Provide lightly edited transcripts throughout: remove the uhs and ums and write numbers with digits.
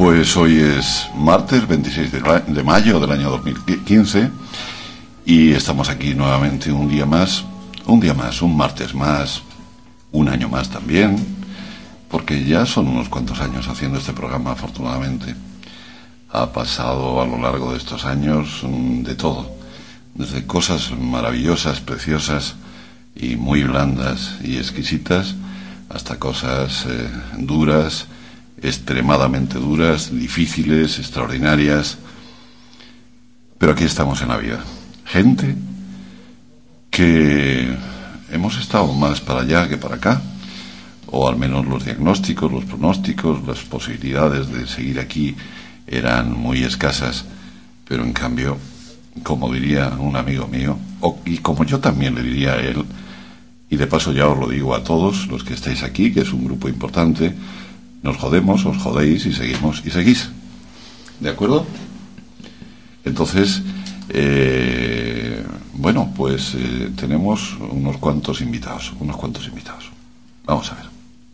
Pues hoy es martes 26 de mayo del año 2015 y estamos aquí nuevamente un martes más, un año más también, porque ya son unos cuantos años haciendo este programa, afortunadamente. Ha pasado a lo largo de estos años de todo, desde cosas maravillosas, preciosas y muy blandas y exquisitas, hasta cosas duras, extremadamente duras, difíciles, extraordinarias. Pero aquí estamos en la vida. Gente que hemos estado más para allá que para acá, o al menos los diagnósticos, los pronósticos, las posibilidades de seguir aquí eran muy escasas, pero en cambio, como diría un amigo mío, y como yo también le diría a él, y de paso ya os lo digo a todos los que estáis aquí, que es un grupo importante, nos jodemos, os jodéis y seguimos y seguís. ¿De acuerdo? Entonces, bueno, pues tenemos unos cuantos invitados. Vamos a ver.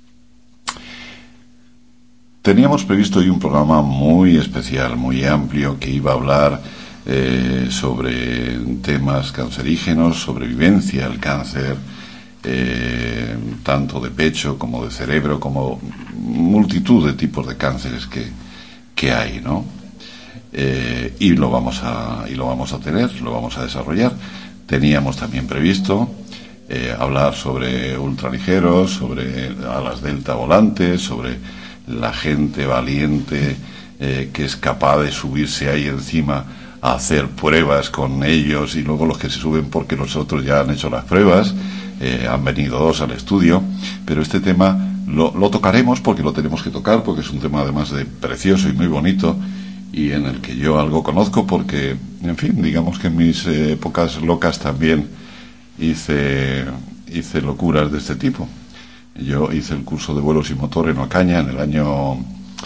Teníamos previsto hoy un programa muy especial, muy amplio, que iba a hablar sobre temas cancerígenos, sobrevivencia al cáncer, tanto de pecho como de cerebro, como multitud de tipos de cánceres que hay, ¿no? Y lo vamos a tener, lo vamos a desarrollar. Teníamos también previsto hablar sobre ultraligeros, sobre alas delta volantes, sobre la gente valiente que es capaz de subirse ahí encima a hacer pruebas con ellos, y luego los que se suben porque los otros ya han hecho las pruebas. Han venido dos al estudio, pero este tema lo tocaremos porque lo tenemos que tocar, porque es un tema además de precioso y muy bonito, y en el que yo algo conozco porque, en fin, digamos que en mis épocas locas también hice locuras de este tipo. Yo hice el curso de vuelo sin motor en Ocaña en el año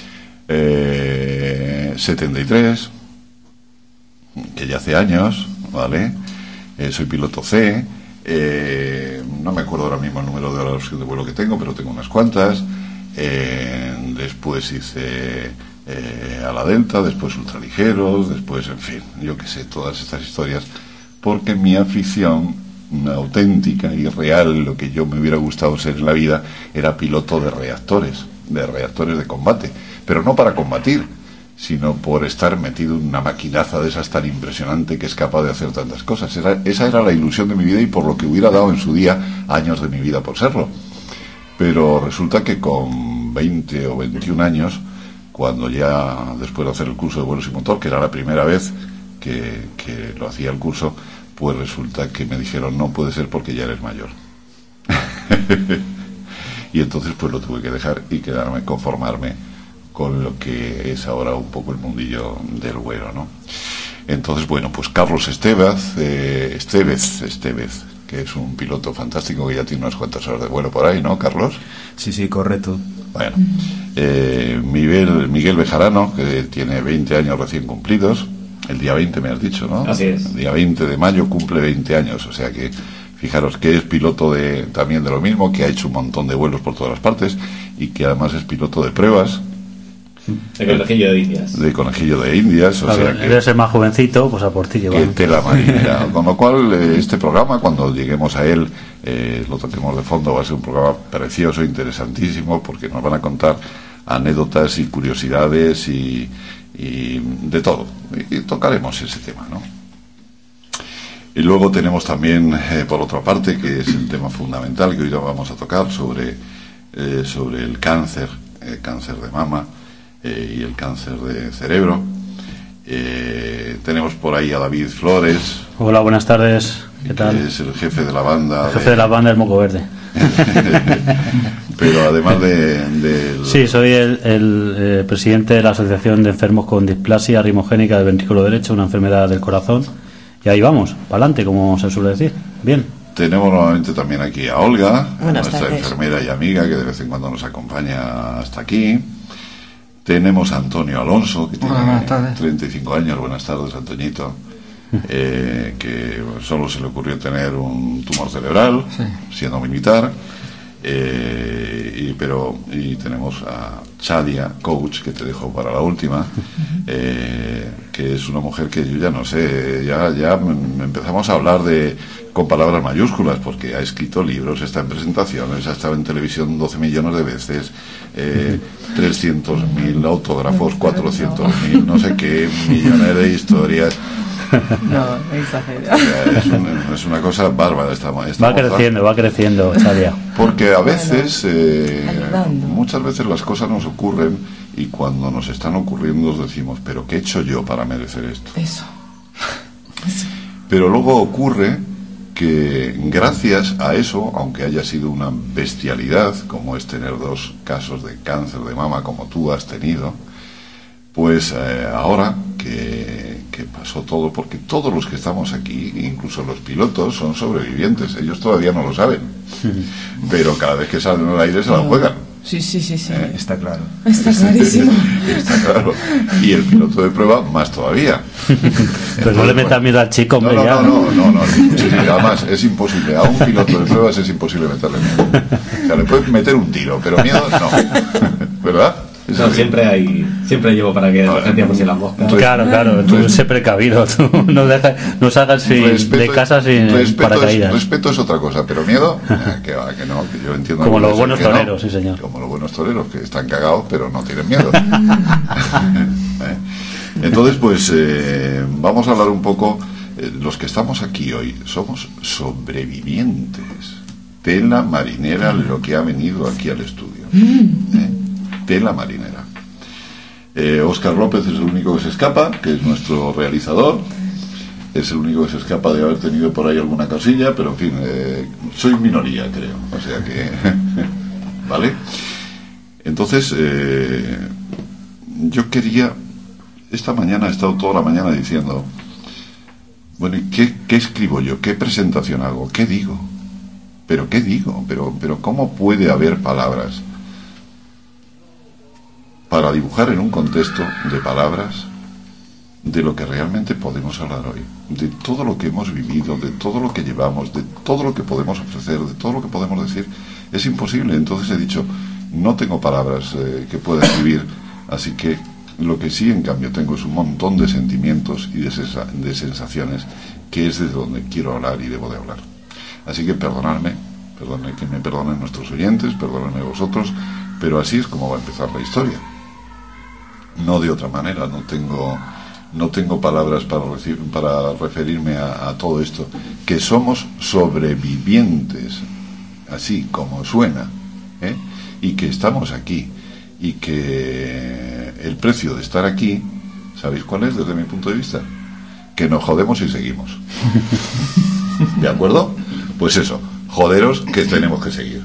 73, que ya hace años, ¿vale? Soy piloto C. No me acuerdo ahora mismo el número de horas de vuelo que tengo, pero tengo unas cuantas. Después hice a la Delta, después ultraligeros, después, en fin, yo qué sé, todas estas historias, porque mi afición auténtica y real, lo que yo me hubiera gustado ser en la vida, era piloto de reactores de combate, pero no para combatir, sino por estar metido en una maquinaza de esas tan impresionante que es capaz de hacer tantas cosas. Esa era la ilusión de mi vida, y por lo que hubiera dado en su día años de mi vida por serlo. Pero resulta que con 20 o 21 años, cuando ya después de hacer el curso de vuelo sin motor, que era la primera vez que lo hacía el curso, pues resulta que me dijeron: no puede ser porque ya eres mayor. Y entonces pues lo tuve que dejar y conformarme con lo que es ahora un poco el mundillo del vuelo, ¿no? Entonces, bueno, pues Carlos Estevez, que es un piloto fantástico que ya tiene unas cuantas horas de vuelo por ahí, ¿no, Carlos? Sí, correcto. Bueno, Miguel Bejarano, que tiene 20 años recién cumplidos, el día 20 me has dicho, ¿no? Así es. El día 20 de mayo cumple 20 años, o sea que fijaros que es piloto también de lo mismo, que ha hecho un montón de vuelos por todas las partes y que además es piloto de pruebas. De conejillo de Indias. De conejillo de Indias, o sea que debe ser más jovencito, pues a por ti llevamos. Que tela marinera. Con lo cual, este programa, cuando lleguemos a él, lo toquemos de fondo, va a ser un programa precioso, interesantísimo, porque nos van a contar anécdotas y curiosidades y de todo. Y tocaremos ese tema, ¿no? Y luego tenemos también, por otra parte, que es el tema fundamental que hoy vamos a tocar, sobre el cáncer de mama, y el cáncer de cerebro. Tenemos por ahí a David Flores. Hola, buenas tardes. ¿Qué tal? Que es el jefe de la banda. El jefe de la banda del Moco Verde. Pero además del... Sí, soy el presidente de la Asociación de Enfermos con Displasia Rimogénica del Ventrículo Derecho, una enfermedad del corazón. Y ahí vamos, para adelante, como se suele decir. Bien. Tenemos nuevamente también aquí a Olga, nuestra enfermera y amiga, que de vez en cuando nos acompaña hasta aquí. Tenemos a Antonio Alonso, que tiene 35 años. Buenas tardes, Antoñito. Que solo se le ocurrió tener un tumor cerebral, siendo militar. Y y tenemos a Chadia Coach, que te dejo para la última, que es una mujer que yo ya no sé, ya empezamos a hablar con palabras mayúsculas, porque ha escrito libros, está en presentaciones, ha estado en televisión 12 millones de veces, 300.000 autógrafos, 400.000, no sé qué, millones de historias. No, exagera. Es una cosa bárbara esta va creciendo, Chadia. Porque a veces, muchas veces las cosas nos ocurren y cuando nos están ocurriendo nos decimos, pero ¿qué he hecho yo para merecer esto? Eso. Pero luego ocurre que gracias a eso, aunque haya sido una bestialidad, como es tener 2 casos de cáncer de mama como tú has tenido, pues ahora que pasó todo, porque todos los que estamos aquí, incluso los pilotos, son sobrevivientes, ellos todavía no lo saben, pero cada vez que salen al aire se la juegan. Sí. Está claro. Está clarísimo. Está claro. Y el piloto de prueba más todavía. Pero no le metas miedo al chico, hombre. No, sí, además es imposible. A un piloto de pruebas es imposible meterle miedo. O sea, le puedes meter un tiro, pero miedo no. ¿Verdad? No, siempre llevo para que la gente pase las moscas. Claro, tú sé precavido, tú no salgas de casa sin paracaídas. Respeto es otra cosa, pero miedo, que no, que yo entiendo. Como los buenos toreros, sí señor. Como los buenos toreros, que están cagados, pero no tienen miedo. Entonces, pues, vamos a hablar un poco, los que estamos aquí hoy, somos sobrevivientes. Tela marinera lo que ha venido aquí al estudio. Tela marinera. Óscar López es el único que se escapa, que es nuestro realizador, es el único que se escapa de haber tenido por ahí alguna cosilla, pero en fin, soy minoría, creo, o sea que ¿vale? Entonces yo quería, esta mañana he estado toda la mañana diciendo, bueno, ¿y qué escribo yo? ¿Qué presentación hago? ¿Qué digo? ¿Pero qué digo? ¿Pero cómo puede haber palabras para dibujar en un contexto de palabras de lo que realmente podemos hablar hoy, de todo lo que hemos vivido, de todo lo que llevamos, de todo lo que podemos ofrecer, de todo lo que podemos decir? Es imposible. Entonces he dicho, no tengo palabras que pueda escribir, así que lo que sí en cambio tengo es un montón de sentimientos y de sensaciones, que es de donde quiero hablar y debo de hablar. Así que perdonadme, que me perdonen nuestros oyentes, perdonadme vosotros, pero así es como va a empezar la historia. No de otra manera, no tengo palabras para referirme a todo esto, que somos sobrevivientes, así como suena, y que estamos aquí, y que el precio de estar aquí, ¿sabéis cuál es desde mi punto de vista? Que nos jodemos y seguimos. ¿De acuerdo? Pues eso, joderos que tenemos que seguir.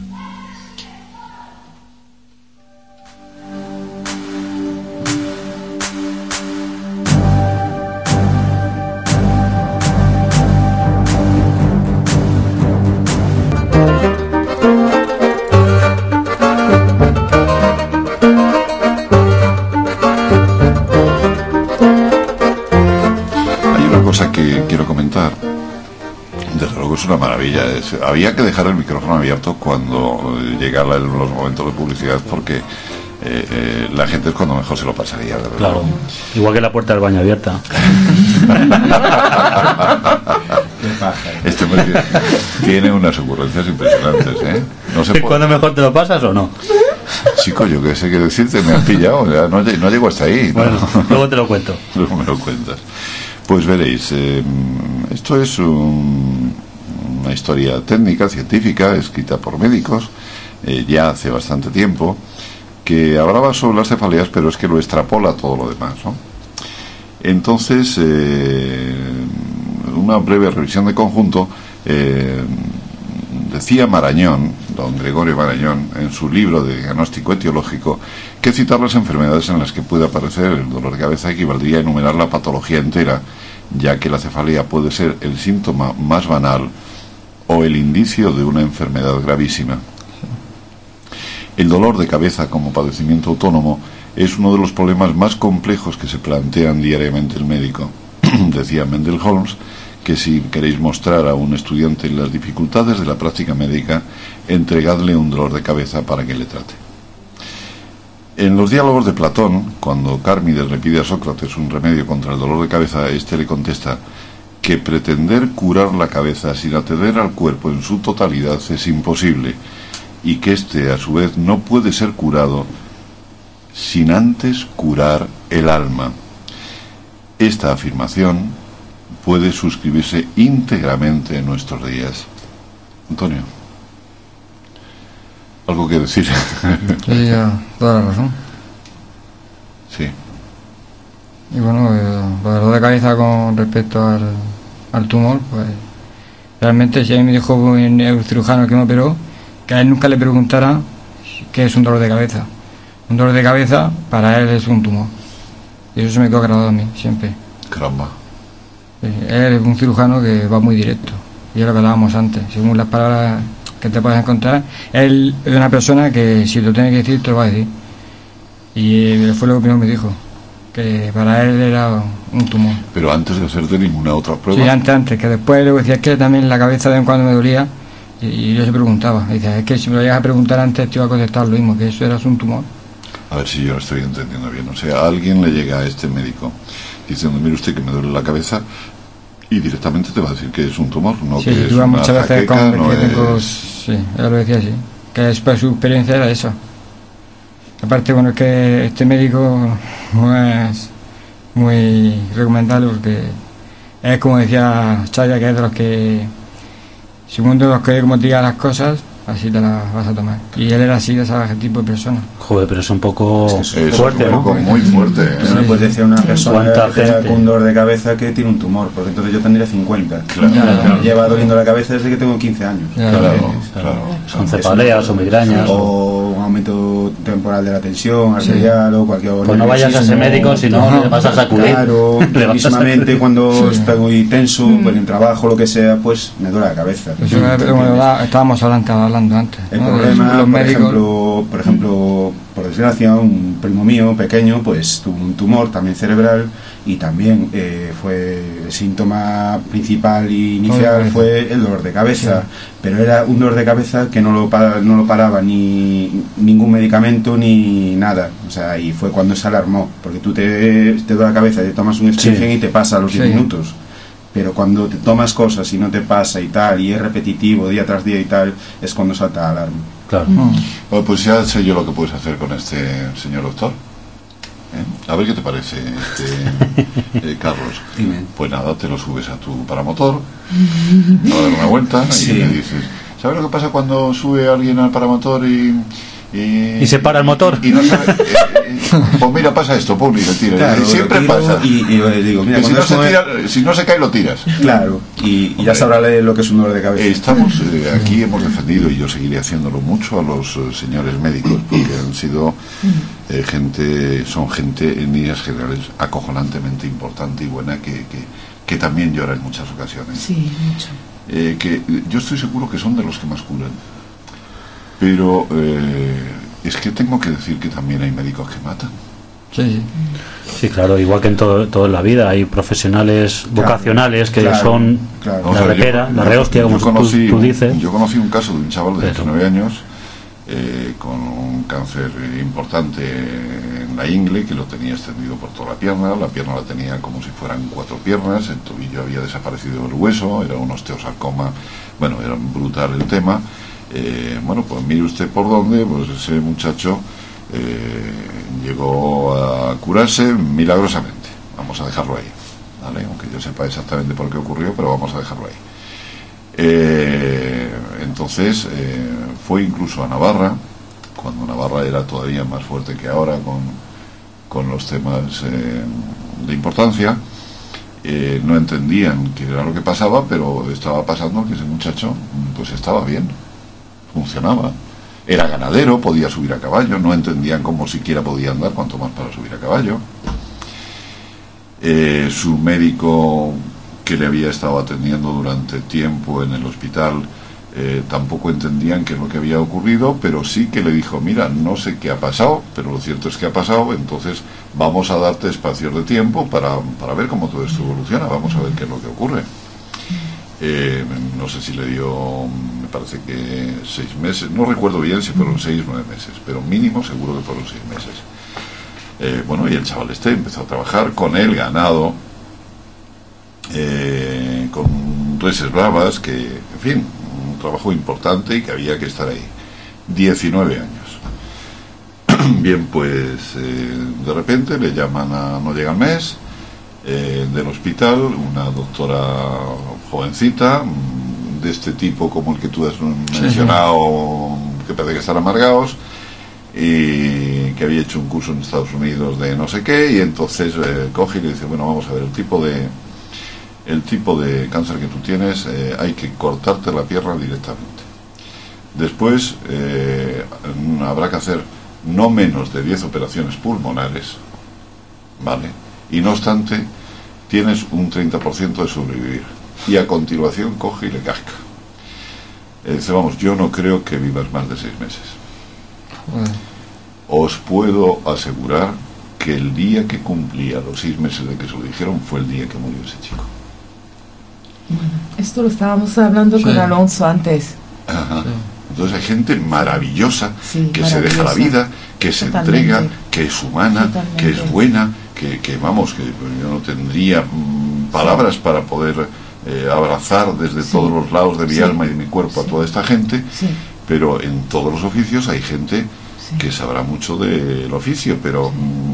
Es una maravilla. Había que dejar el micrófono abierto cuando llegaran los momentos de publicidad, porque la gente es cuando mejor se lo pasaría, de verdad. Claro, igual que la puerta del baño abierta. Este tiene unas ocurrencias impresionantes, ¿eh? No sé ¿Cuándo mejor te lo pasas o no? Chico, yo qué sé qué decirte, me has pillado, ya no llego hasta ahí. Bueno, ¿no? Luego te lo cuento. Luego me lo cuentas. Pues veréis, esto es una historia técnica, científica, escrita por médicos, ya hace bastante tiempo, que hablaba sobre las cefaleas, pero es que lo extrapola a todo lo demás, ¿no? Entonces, una breve revisión de conjunto, decía Marañón, don Gregorio Marañón, en su libro de diagnóstico etiológico, que citar las enfermedades en las que puede aparecer el dolor de cabeza equivaldría a enumerar la patología entera, ya que la cefalea puede ser el síntoma más banal o el indicio de una enfermedad gravísima. El dolor de cabeza como padecimiento autónomo es uno de los problemas más complejos que se plantean diariamente el médico. Decía Mendel Holmes que si queréis mostrar a un estudiante las dificultades de la práctica médica, entregadle un dolor de cabeza para que le trate. En los diálogos de Platón, cuando Cármides le pide a Sócrates un remedio contra el dolor de cabeza, éste le contesta que pretender curar la cabeza sin atender al cuerpo en su totalidad es imposible, y que éste, a su vez, no puede ser curado sin antes curar el alma. Esta afirmación puede suscribirse íntegramente en nuestros días. Antonio, ¿algo que decir? Sí, toda la razón. Sí. Y bueno, lo dolor de cabeza con respecto al tumor, pues realmente si a mí me dijo el cirujano que me operó que a él nunca le preguntara qué es un dolor de cabeza. Un dolor de cabeza para él es un tumor. Y eso se me quedó grabado a mí, siempre. Caramba. Él es un cirujano que va muy directo. Y es lo que hablábamos antes. Según las palabras que te puedes encontrar, él es una persona que si te lo tiene que decir, te lo va a decir. Y fue lo primero que me dijo, que para él era un tumor. Pero antes de hacerte ninguna otra prueba. Sí, antes, que después le decía que también la cabeza de vez en cuando me dolía. Y yo se preguntaba. Y decía, es que si me lo llegas a preguntar antes, te iba a contestar lo mismo, que eso era un tumor. A ver si yo lo estoy entendiendo bien. O sea, alguien le llega a este médico diciendo, mire usted que me duele la cabeza, y directamente te va a decir que es un tumor, no sí, que es una muchas veces jaqueca, no que es... tengo, sí, él lo decía así, que después su experiencia era eso. Aparte, bueno, es que este médico no es muy recomendable porque es como decía Chaya, que es de los que, según de los que como te diga las cosas, así te las vas a tomar. Y él era así, de ese tipo de persona. Joder, pero es un poco fuerte, un poco ¿no? muy fuerte. No le puedes decir a una persona ¿Cuánta que tenga gente? un dolor de cabeza que tiene un tumor, porque entonces yo tendría 50. Claro. Me lleva doliendo la cabeza desde que tengo 15 años. Claro. Son cefaleas o migrañas. O un aumento temporal de la tensión arterial o cualquier... Pues no vayas a ese médico, si no le vas a sacudir. Claro, Le vas a mismamente cuando estoy muy tenso, pues en el trabajo, lo que sea, pues me duele la cabeza. Eso estábamos hablando antes. El ¿no? problema, Los médicos... por ejemplo, por desgracia, un primo mío pequeño pues tuvo un tumor también cerebral y también fue el síntoma principal y inicial fue el dolor de cabeza, sí. Pero era un dolor de cabeza que no lo paraba ni ningún medicamento ni nada, o sea, y fue cuando se alarmó, porque tú te duele la cabeza y te tomas un Strengen y te pasa a los 10 minutos. Pero cuando te tomas cosas y no te pasa y tal, y es repetitivo día tras día y tal, es cuando salta la alarma. Claro. Bueno, pues ya sé yo lo que puedes hacer con este señor doctor. A ver qué te parece, Carlos. Dime. Pues nada, te lo subes a tu paramotor, a dar una vuelta y le dices, ¿sabes lo que pasa cuando sube alguien al paramotor y se para el motor? Y no sabe, pues mira, pasa esto, pum, y le tiras. Claro, y siempre pasa. Y digo, mira, si no se cae, lo tiras. Claro, y ya sabrá lo que es un dolor de cabeza. Estamos aquí, hemos defendido, y yo seguiré haciéndolo mucho, a los señores médicos, porque han sido son gente en líneas generales acojonantemente importante y buena, que también llora en muchas ocasiones. Sí, mucho. Que yo estoy seguro que son de los que más curan. Pero es que tengo que decir que también hay médicos que matan. Sí, claro, igual que en todo en la vida hay profesionales vocacionales que son la repera, la rehostia, como tú dices. Yo conocí un caso de un chaval de 19 años con un cáncer importante en la ingle, que lo tenía extendido por toda la pierna la tenía como si fueran 4 piernas, el tobillo había desaparecido el hueso, era un osteosarcoma, bueno, era brutal el tema. Bueno, pues mire usted por dónde, pues ese muchacho llegó a curarse milagrosamente. Vamos a dejarlo ahí, ¿vale? Aunque yo sepa exactamente por qué ocurrió, pero vamos a dejarlo ahí. Entonces fue incluso a Navarra, cuando Navarra era todavía más fuerte que ahora con los temas de importancia. No entendían qué era lo que pasaba, pero estaba pasando que ese muchacho pues estaba bien, funcionaba, era ganadero, podía subir a caballo, no entendían cómo siquiera podía andar, cuanto más para subir a caballo. Su médico, que le había estado atendiendo durante tiempo en el hospital, tampoco entendían qué es lo que había ocurrido, pero sí que le dijo, mira, no sé qué ha pasado, pero lo cierto es que ha pasado, entonces vamos a darte espacios de tiempo para ver cómo todo esto evoluciona, vamos a ver qué es lo que ocurre. no sé si le dio, me parece que 6 meses, no recuerdo bien si fueron 6 o 9 meses, pero mínimo seguro que fueron 6 meses. Bueno, y el chaval empezó a trabajar con el ganado, con reses bravas, que, en fin, un trabajo importante y que había que estar ahí. 19 años. Bien, pues de repente le llaman no llega el mes, del hospital, una doctora jovencita, de este tipo como el que tú has mencionado, que parece que están amargados, y que había hecho un curso en Estados Unidos de no sé qué, y entonces coge y le dice, bueno, vamos a ver, el tipo de cáncer que tú tienes, hay que cortarte la pierna directamente. Después habrá que hacer no menos de 10 operaciones pulmonares, ¿vale? Y no obstante, tienes un 30% de sobrevivir. Y a continuación coge y le casca. Dice, vamos, yo no creo que vivas más de 6 meses. Os puedo asegurar que el día que cumplía los 6 meses de que se lo dijeron fue el día que murió ese chico. Bueno, esto lo estábamos hablando con Alonso antes. Ajá. Entonces hay gente maravillosa, que se deja la vida, que se entrega, que es humana, que es buena, que vamos, que yo no tendría palabras para poder abrazar desde todos los lados de mi alma y de mi cuerpo a toda esta gente, pero en todos los oficios hay gente que sabrá mucho del oficio, pero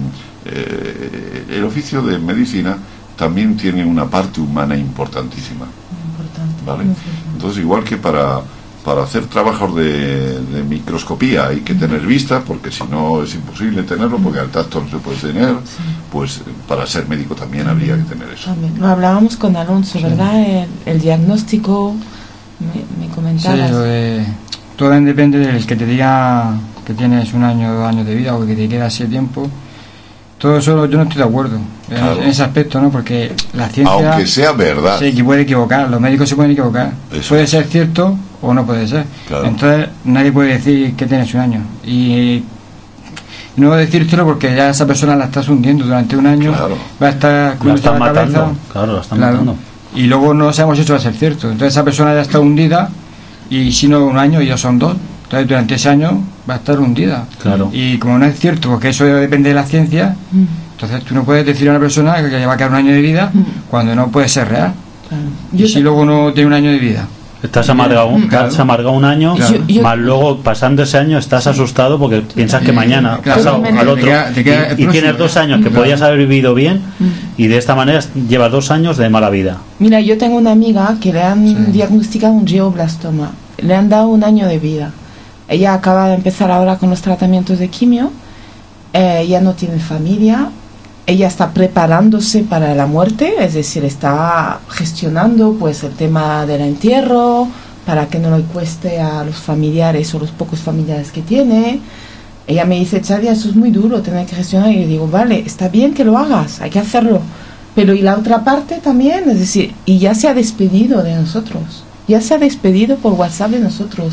el oficio de medicina también tiene una parte humana importantísima. ¿Vale? Entonces, igual que para hacer trabajos de microscopía hay que tener vista, porque si no es imposible tenerlo, porque al tacto no se puede tener, pues para ser médico también habría que tener eso. Lo hablábamos con Alonso, ¿verdad? El diagnóstico, me comentabas. Sí, todo depende del que te diga que tienes 1 año o 2 años de vida, o que te queda ese tiempo. Todo eso yo no estoy de acuerdo en ese aspecto, ¿no? Porque la ciencia, aunque sea verdad, sí, que puede equivocar, los médicos se pueden equivocar, puede ser cierto o no puede ser. Entonces nadie puede decir que tienes 1 año, y no decírtelo porque ya esa persona la estás hundiendo durante 1 año, va a estar con la cabeza, la están matando, y luego no sabemos si eso va a ser cierto. Entonces esa persona ya está hundida, y si no 1 año, ya son 2. Entonces durante ese año va a estar hundida. Y como no es cierto, porque eso depende de la ciencia, entonces tú no puedes decir a una persona que le va a quedar 1 año de vida cuando no puede ser real. Y si luego no tiene 1 año de vida, estás amargado, 1 año, más luego pasando ese año estás asustado porque piensas que mañana pasado al otro, y tienes 2 años que podías haber vivido bien, y de esta manera llevas 2 años de mala vida. Mira, yo tengo una amiga que le han diagnosticado un glioblastoma, le han dado 1 año de vida. Ella acaba de empezar ahora con los tratamientos de quimio, ella no tiene familia, ella está preparándose para la muerte, es decir, está gestionando pues el tema del entierro para que no le cueste a los familiares o los pocos familiares que tiene. Ella me dice, Chadia, eso es muy duro, tener que gestionar. Y yo digo, vale, está bien que lo hagas, hay que hacerlo, pero y la otra parte también, es decir, y ya se ha despedido de nosotros, ya se ha despedido por WhatsApp de nosotros.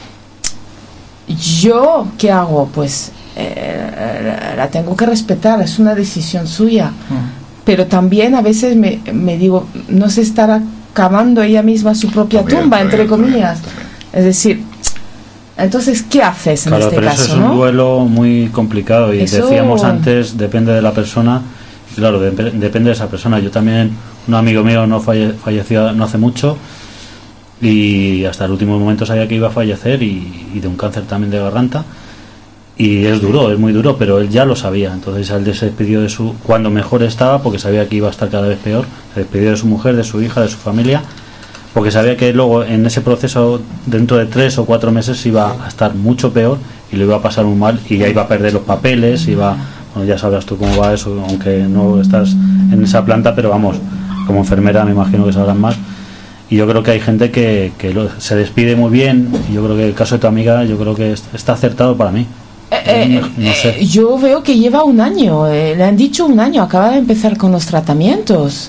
¿Yo qué hago? Pues la tengo que respetar, es una decisión suya, pero también a veces me digo, no se estará cavando ella misma su propia tumba, entre comillas. Es decir, entonces, ¿qué haces en este pero caso? Eso es un duelo muy complicado, y decíamos antes, depende de la persona. Claro, depende de esa persona. Yo también, un amigo mío falleció no hace mucho, y hasta el último momento sabía que iba a fallecer, y de un cáncer también de garganta, y es duro, es muy duro, pero él ya lo sabía. Entonces él se despidió de cuando mejor estaba, porque sabía que iba a estar cada vez peor, se despidió de su mujer, de su hija, de su familia, porque sabía que luego en ese proceso, dentro de 3 o 4 meses, iba a estar mucho peor y lo iba a pasar muy mal, y ya iba a perder los papeles, bueno, ya sabrás tú cómo va eso, aunque no estás en esa planta, pero vamos, como enfermera me imagino que sabrás más. Y yo creo que hay gente que se despide muy bien, y yo creo que el caso de tu amiga, yo creo que está acertado para mí. No sé. Yo veo que lleva 1 año, le han dicho 1 año, acaba de empezar con los tratamientos.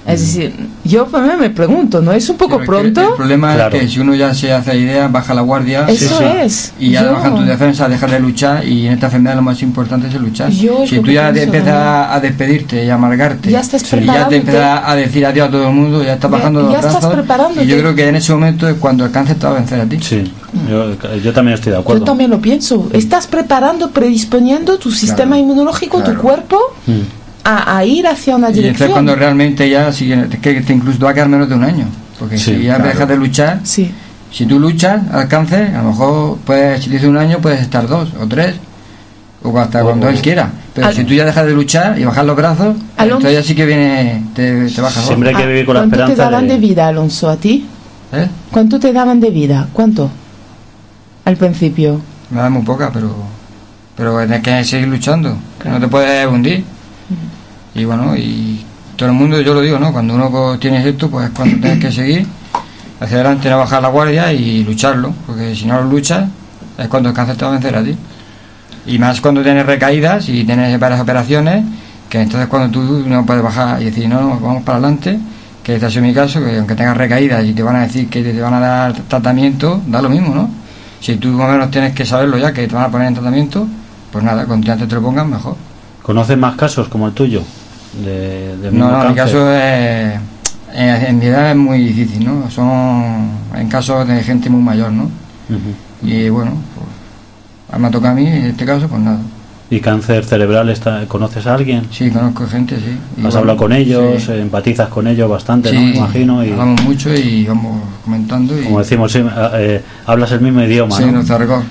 Es decir, yo me pregunto, ¿no es un poco pronto? El problema es que si uno ya se hace idea, baja la guardia. Eso es. Y ya bajan tus defensas, dejar de luchar, y en esta enfermedad lo más importante es luchar. Si tú ya empiezas a despedirte y a amargarte, ya estás y ya te empiezas a decir adiós a todo el mundo, ya estás bajando los brazos, y yo creo que en ese momento es cuando el cáncer te va a vencer a ti. Sí, yo también estoy de acuerdo. Yo también lo pienso. Estás preparando, predisponiendo tu sistema inmunológico, tu cuerpo, a ir hacia una dirección. Y entonces cuando realmente ya que te incluso va a quedar menos de un año, porque si ya dejas de luchar, si tú luchas al cáncer, a lo mejor si dice un año puedes estar 2 o 3 o hasta cuando él quiera, pero si tú ya dejas de luchar y bajas los brazos, entonces ya sí que viene te baja. Siempre hay que vivir con la esperanza. ¿Cuánto te daban de vida, Alonso, a ti? ¿Cuánto te daban de vida? ¿Cuánto? Al principio me daban muy poca, pero tienes que seguir luchando, no te puedes hundir. Y bueno, y todo el mundo, yo lo digo, ¿no? Cuando uno tiene esto, pues es cuando tienes que seguir hacia adelante, no bajar la guardia y lucharlo, porque si no lo luchas es cuando el cáncer te va a vencer a ti. Y más cuando tienes recaídas y tienes varias operaciones, que entonces cuando tú no puedes bajar y decir, no, vamos para adelante, que este ha sido mi caso, que aunque tengas recaídas y te van a decir que te van a dar tratamiento, da lo mismo, ¿no? Si tú más o menos tienes que saberlo ya, que te van a poner en tratamiento, pues nada, cuanto antes te lo pongan, mejor. ¿Conoces más casos como el tuyo? No, en mi caso en mi edad es muy difícil, ¿no? Son en casos de gente muy mayor, ¿no? Y bueno, pues me ha tocado a mí en este caso, pues nada. ¿Y cáncer cerebral conoces a alguien? Sí, conozco gente, sí. ¿Has hablado con ellos? Sí. ¿Empatizas con ellos bastante, no? Me imagino. Y hablamos mucho y vamos comentando. Y como decimos, hablas el mismo idioma, sí, ¿no? Nuestro arreglo.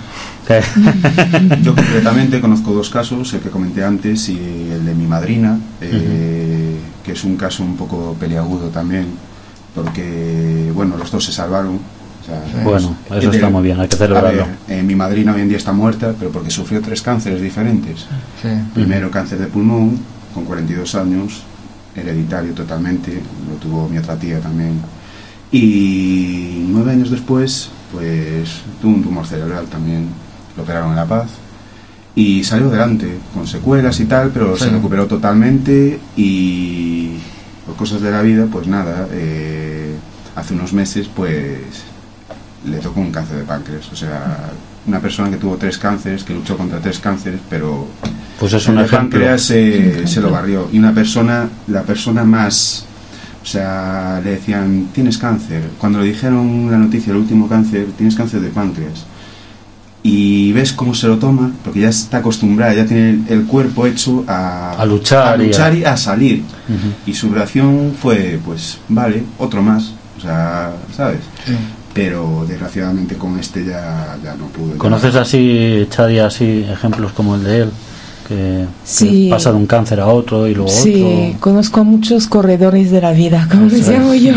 Yo concretamente conozco 2 casos, el que comenté antes y el de mi madrina, que es un caso un poco peliagudo también, porque bueno, los 2 se salvaron. O sea, bueno, eso está muy bien, hay que celebrarlo. Mi madrina hoy en día está muerta, pero porque sufrió 3 cánceres diferentes. Primero cáncer de pulmón, con 42 años, hereditario totalmente, lo tuvo mi otra tía también. Y 9 años después, pues tuvo un tumor cerebral también. Lo operaron en La Paz y salió adelante con secuelas y tal, pero se recuperó totalmente y por cosas de la vida, pues nada, hace unos meses pues le tocó un cáncer de páncreas. O sea, una persona que tuvo 3 cánceres, que luchó contra 3 cánceres, pero pues es un ejemplo. Páncreas se lo barrió. Y la persona más, o sea, le decían, tienes cáncer. Cuando le dijeron la noticia, el último cáncer, tienes cáncer de páncreas. Y ves cómo se lo toma, porque ya está acostumbrada, ya tiene el cuerpo hecho a luchar y a salir. Y su reacción fue, pues, vale, otro más, o sea, ¿sabes? Sí. Pero desgraciadamente con este ya no pudo. ¿Conoces así, Chadi, así ejemplos como el de él? Que pasa de un cáncer a otro y luego otro. Sí, conozco muchos corredores de la vida, como les llamo yo.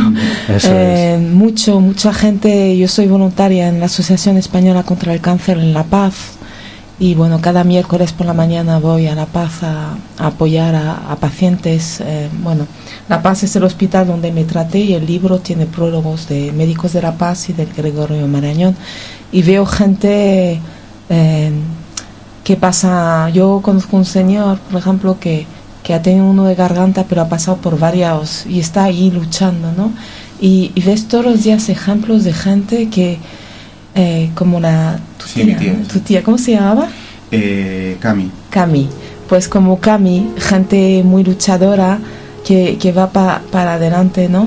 Mucha gente. Yo soy voluntaria en la Asociación Española contra el Cáncer en La Paz y bueno, cada miércoles por la mañana voy a La Paz a apoyar a pacientes. Bueno, La Paz es el hospital donde me traté y el libro tiene prólogos de médicos de La Paz y del Gregorio Marañón y veo gente que pasa. Yo conozco un señor, por ejemplo, que ha tenido uno de garganta, pero ha pasado por varios y está ahí luchando, ¿no? Y ves todos los días ejemplos de gente que, como tu tía, ¿cómo se llamaba? Cami. Pues como Cami, gente muy luchadora que va para adelante, ¿no?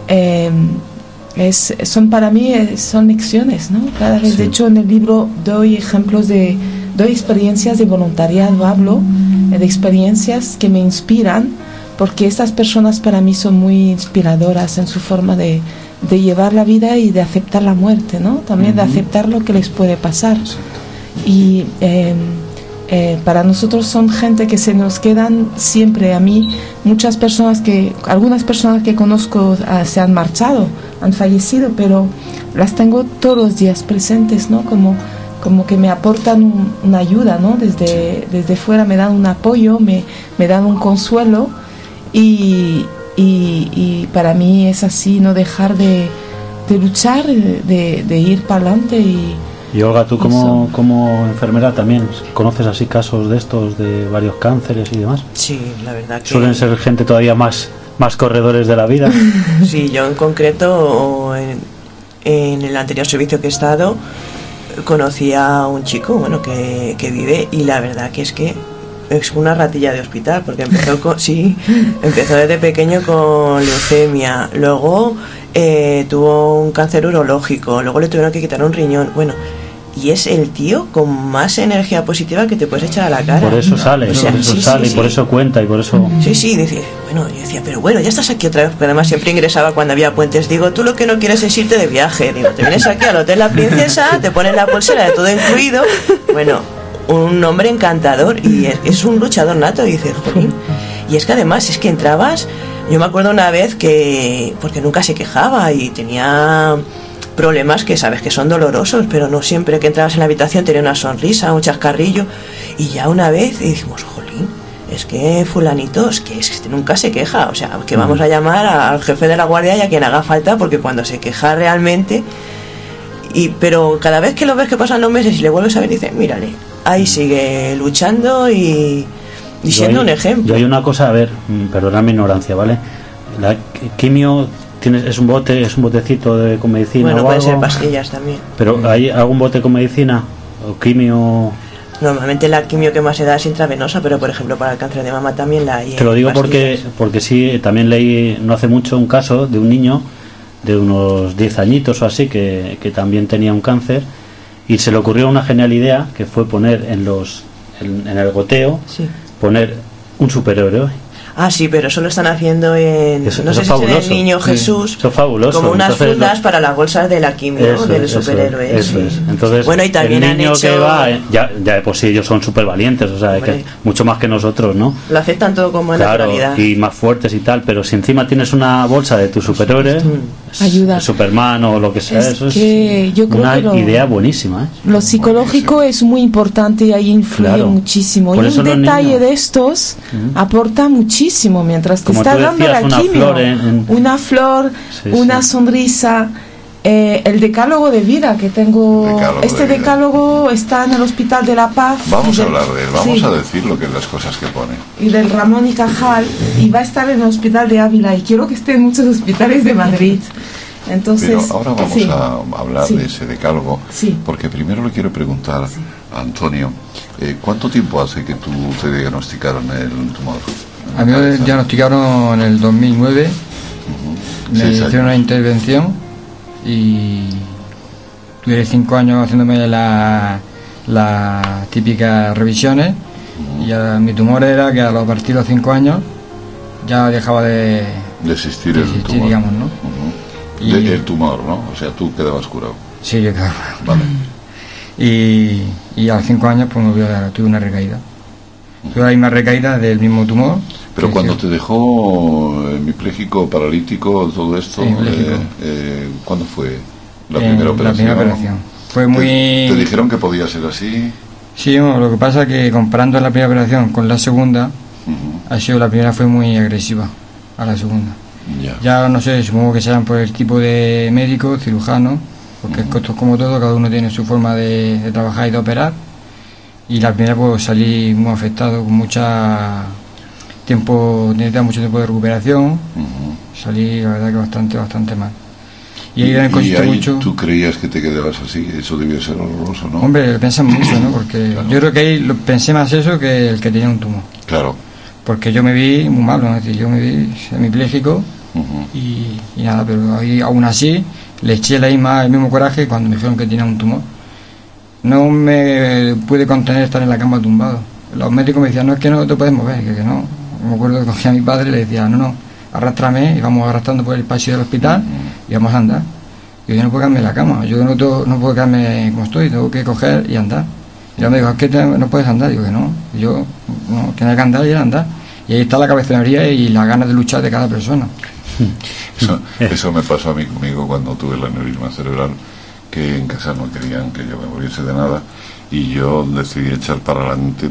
Para mí son lecciones, ¿no? Cada vez, de hecho, en el libro doy ejemplos doy experiencias de voluntariado, hablo de experiencias que me inspiran, porque estas personas para mí son muy inspiradoras en su forma de llevar la vida y de aceptar la muerte, ¿no? También de aceptar lo que les puede pasar. Y para nosotros son gente que se nos quedan siempre. A mí, algunas personas que conozco se han marchado, han fallecido, pero las tengo todos los días presentes, ¿no? Como que me aportan una ayuda, ¿no? Desde fuera me dan un apoyo, me dan un consuelo y para mí es así, no dejar de luchar, de ir para adelante. Y Olga, tú como enfermera también conoces así casos de estos, de varios cánceres y demás. Sí, la verdad que suelen ser gente todavía más más corredores de la vida. Sí, yo en concreto, en el anterior servicio que he estado, conocí a un chico, bueno, que vive, y la verdad que es una ratilla de hospital, porque empezó desde pequeño con leucemia, luego tuvo un cáncer urológico, luego le tuvieron que quitar un riñón, bueno, y es el tío con más energía positiva que te puedes echar a la cara. Por eso sale, y por eso cuenta, y por eso... Sí, decía, bueno, yo decía, pero bueno, ya estás aquí otra vez, porque además siempre ingresaba cuando había puentes. Digo, tú lo que no quieres es irte de viaje. Digo, te vienes aquí al Hotel La Princesa, te pones la pulsera de todo incluido. Bueno, un hombre encantador, y es un luchador nato, y dices, jolín. Y es que además, es que entrabas, yo me acuerdo una vez que, porque nunca se quejaba y tenía problemas que sabes que son dolorosos, pero no siempre que entrabas en la habitación tenía una sonrisa, un chascarrillo, y ya una vez y dijimos, jolín, es que fulanito, es que nunca se queja, o sea, que vamos a llamar al jefe de la guardia y a quien haga falta, porque cuando se queja realmente, pero cada vez que lo ves que pasan los meses y le vuelves a ver, dices, mírale, ahí sigue luchando y siendo un ejemplo. Yo hay una cosa, a ver, perdona mi ignorancia, ¿vale? La quimio es un botecito con medicina. Bueno, puede ser pastillas también. Pero ¿hay algún bote con medicina o quimio? Normalmente la quimio que más se da es intravenosa, pero por ejemplo para el cáncer de mama también la hay. Te lo digo porque sí, también leí no hace mucho un caso de un niño de unos 10 añitos o así que también tenía un cáncer, y se le ocurrió una genial idea, que fue poner en el goteo, poner un superhéroe. Ah, sí, pero eso lo están haciendo no sé si es en el Niño Jesús, eso es fabuloso. Como unas fundas para las bolsas de la quimio del superhéroe. Eso es. Entonces, bueno, y también el niño han hecho... que va, ya de por sí ellos son súper valientes, o sea, que mucho más que nosotros, ¿no? Lo aceptan todo como naturalidad. Y más fuertes y tal, pero si encima tienes una bolsa de tu superhéroe, ayuda. Superman o lo que sea, eso es yo creo una idea buenísima, ¿eh? Lo psicológico es muy importante y ahí influye muchísimo. Y un detalle de estos aporta muchísimo mientras te está dando la quimio. Una flor, una sonrisa. El decálogo de vida que tengo, decálogo está en el Hospital de la Paz. Vamos a hablar de él, vamos a decir lo que las cosas que pone. Y del Ramón y Cajal, y va a estar en el Hospital de Ávila, y quiero que esté en muchos hospitales de Madrid. Entonces, pero ahora vamos a hablar de ese decálogo, porque primero le quiero preguntar a Antonio, ¿cuánto tiempo hace que te diagnosticaron el tumor? A mí me diagnosticaron en el 2009, me hicieron una intervención y tuve 5 años haciéndome las típicas revisiones, y mi tumor era que a partir de los 5 años ya dejaba de existir el tumor, digamos, ¿no? El tumor, ¿no? O sea, tú quedabas curado. Sí, yo quedaba. Vale. Y a los 5 años pues tuve una recaída. Tuve la misma recaída del mismo tumor. Pero cuando te dejó hemipléjico, paralítico, todo esto, ¿cuándo fue la primera operación? La primera operación. Fue muy... ¿Te dijeron que podía ser así? Sí, bueno, lo que pasa es que comparando la primera operación con la segunda, la primera fue muy agresiva a la segunda. Ya no sé, supongo que sean por el tipo de médico, cirujano, porque esto es como todo, cada uno tiene su forma de trabajar y de operar. Y la primera pues salí muy afectado, con necesitaba mucho tiempo de recuperación. Salí, la verdad, que bastante mal. Y ahí mucho. ¿Tú creías que te quedabas así? Eso debió ser horroroso, ¿no? Hombre, piensan mucho, ¿no? Porque yo creo que ahí pensé más eso que el que tenía un tumor. Claro. Porque yo me vi muy malo, es decir, yo me vi hemipléjico y nada, pero ahí, aún así le eché el mismo coraje cuando me dijeron que tenía un tumor. No me pude contener estar en la cama tumbado. Los médicos me decían, no, es que no te puedes mover, que no. Me acuerdo que cogía a mi padre y le decía, no, arrástrame, y vamos arrastrando por el pasillo del hospital y vamos a andar. Y yo no puedo quedarme en la cama, yo no puedo quedarme como estoy, tengo que coger y andar. Y él me dijo, es que no puedes andar. Digo que no, yo no, tenía que andar y era andar. Y ahí está la cabezonería y las ganas de luchar de cada persona. Eso me pasó a mí conmigo cuando tuve el aneurisma cerebral, que en casa no querían que yo me muriese de nada, y yo decidí echar para adelante.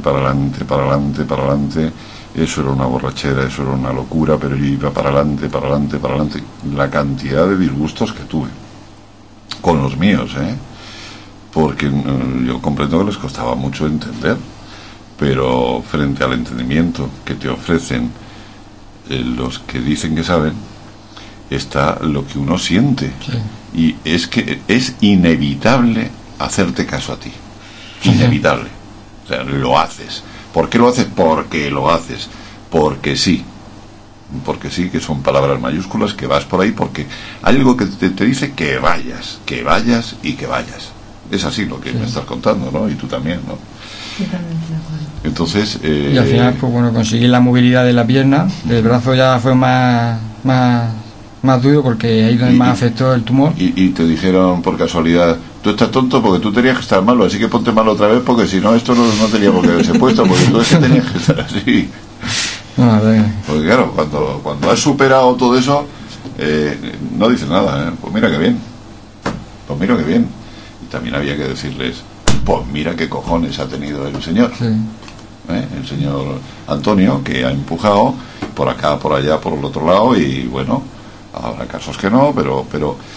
Eso era una borrachera, eso era una locura, pero yo iba para adelante. La cantidad de disgustos que tuve con los míos, porque yo comprendo que les costaba mucho entender, pero frente al entendimiento que te ofrecen los que dicen que saben, está lo que uno siente. Sí. Y es que es inevitable hacerte caso a ti. Inevitable. O sea, lo haces. ¿Por qué lo haces? Porque lo haces. Porque sí. Porque sí, que son palabras mayúsculas, que vas por ahí porque algo que te dice que vayas y que vayas. Es así lo que me estás contando, ¿no? Y tú también, ¿no? Totalmente de acuerdo. Entonces... y al final, pues bueno, conseguir la movilidad de la pierna. Del brazo ya fue más duro porque ahí donde más afectó el tumor. Y te dijeron por casualidad, tú estás tonto porque tú tenías que estar malo, así que ponte malo otra vez porque si no esto no tenía por qué haberse puesto, porque tú es que tenías que estar así. No, porque claro, cuando has superado todo eso, no dices nada, ¿eh? Pues mira qué bien. Pues mira qué bien. Y también había que decirles, pues mira qué cojones ha tenido el señor. sí. El señor Antonio, que ha empujado por acá, por allá, por el otro lado, y bueno, habrá casos que no, pero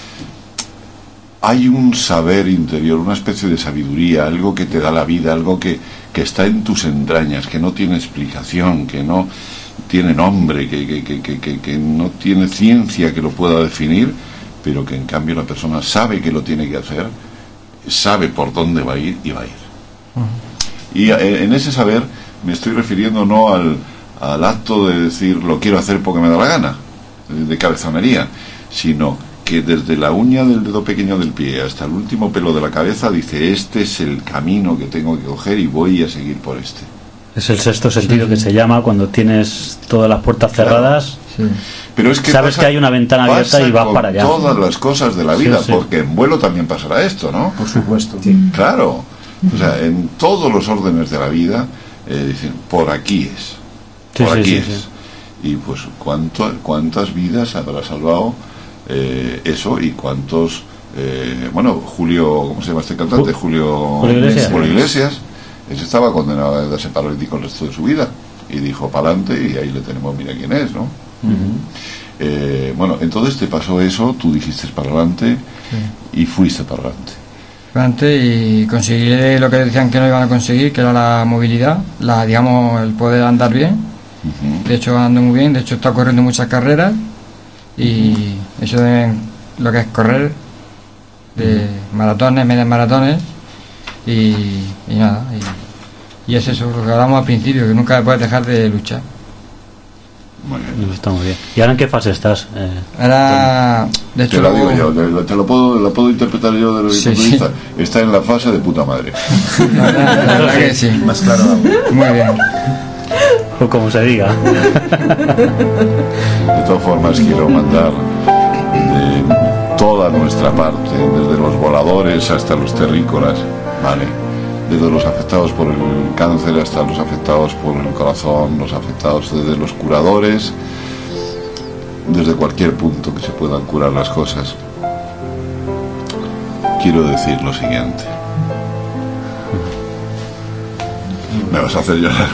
hay un saber interior, una especie de sabiduría, algo que te da la vida, algo que está en tus entrañas, que no tiene explicación, que no tiene nombre, que no tiene ciencia que lo pueda definir, pero que en cambio la persona sabe que lo tiene que hacer, sabe por dónde va a ir y va a ir. Y en ese saber me estoy refiriendo no al acto de decir lo quiero hacer porque me da la gana, de cabezonería, sino que desde la uña del dedo pequeño del pie hasta el último pelo de la cabeza dice, este es el camino que tengo que coger y voy a seguir por este. Es el sexto sentido que se llama cuando tienes todas las puertas cerradas. Sí. Pero es que sabes que hay una ventana abierta y vas con para allá. Todas las cosas de la vida, Sí. porque en vuelo también pasará esto, ¿no? Por supuesto. Claro. O sea, en todos los órdenes de la vida dicen, por aquí es. Por aquí es. Sí. Y pues cuántas vidas habrá salvado eso y cuántos... Julio, ¿cómo se llama este cantante? Julio Iglesias. Ese estaba condenado a quedarse paralítico el resto de su vida. Y dijo, pa'lante, y ahí le tenemos, mira quién es, ¿no? Entonces te pasó eso, tú dijiste para adelante y fuiste para adelante. Y conseguí lo que decían que no iban a conseguir, que era la movilidad, el poder andar bien. De hecho ando muy bien, de hecho he estado corriendo muchas carreras y eso de lo que es correr, de maratones, medias maratones y nada. Y es eso lo que hablamos al principio, que nunca puedes dejar de luchar. Muy bien. Está muy bien. ¿Y ahora en qué fase estás? Ahora, de hecho, te lo digo yo, te lo puedo interpretar yo de lo que punto de vista. Está en la fase de puta madre. La verdad que sí. Más claro aún. Muy bien. O como se diga. De todas formas, quiero mandar de toda nuestra parte, desde los voladores hasta los terrícolas, ¿vale? Desde los afectados por el cáncer hasta los afectados por el corazón, los afectados desde los curadores, desde cualquier punto que se puedan curar las cosas. Quiero decir lo siguiente. Me vas a hacer llorar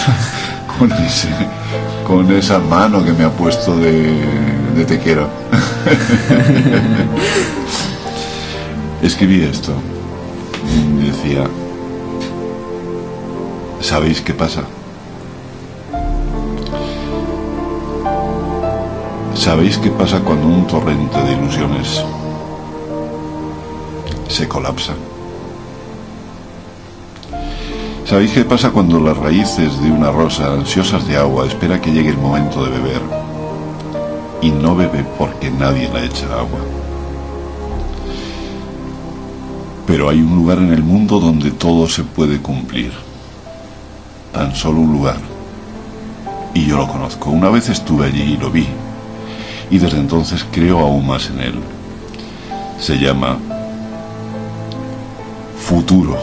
con esa mano que me ha puesto de te quiero. Escribí esto y decía, ¿sabéis qué pasa? ¿Sabéis qué pasa cuando un torrente de ilusiones se colapsa? ¿Sabéis qué pasa cuando las raíces de una rosa, ansiosas de agua, espera que llegue el momento de beber y no bebe porque nadie la echa agua? Pero hay un lugar en el mundo donde todo se puede cumplir. Tan solo un lugar. Y yo lo conozco. Una vez estuve allí y lo vi. Y desde entonces creo aún más en él. Se llama futuro.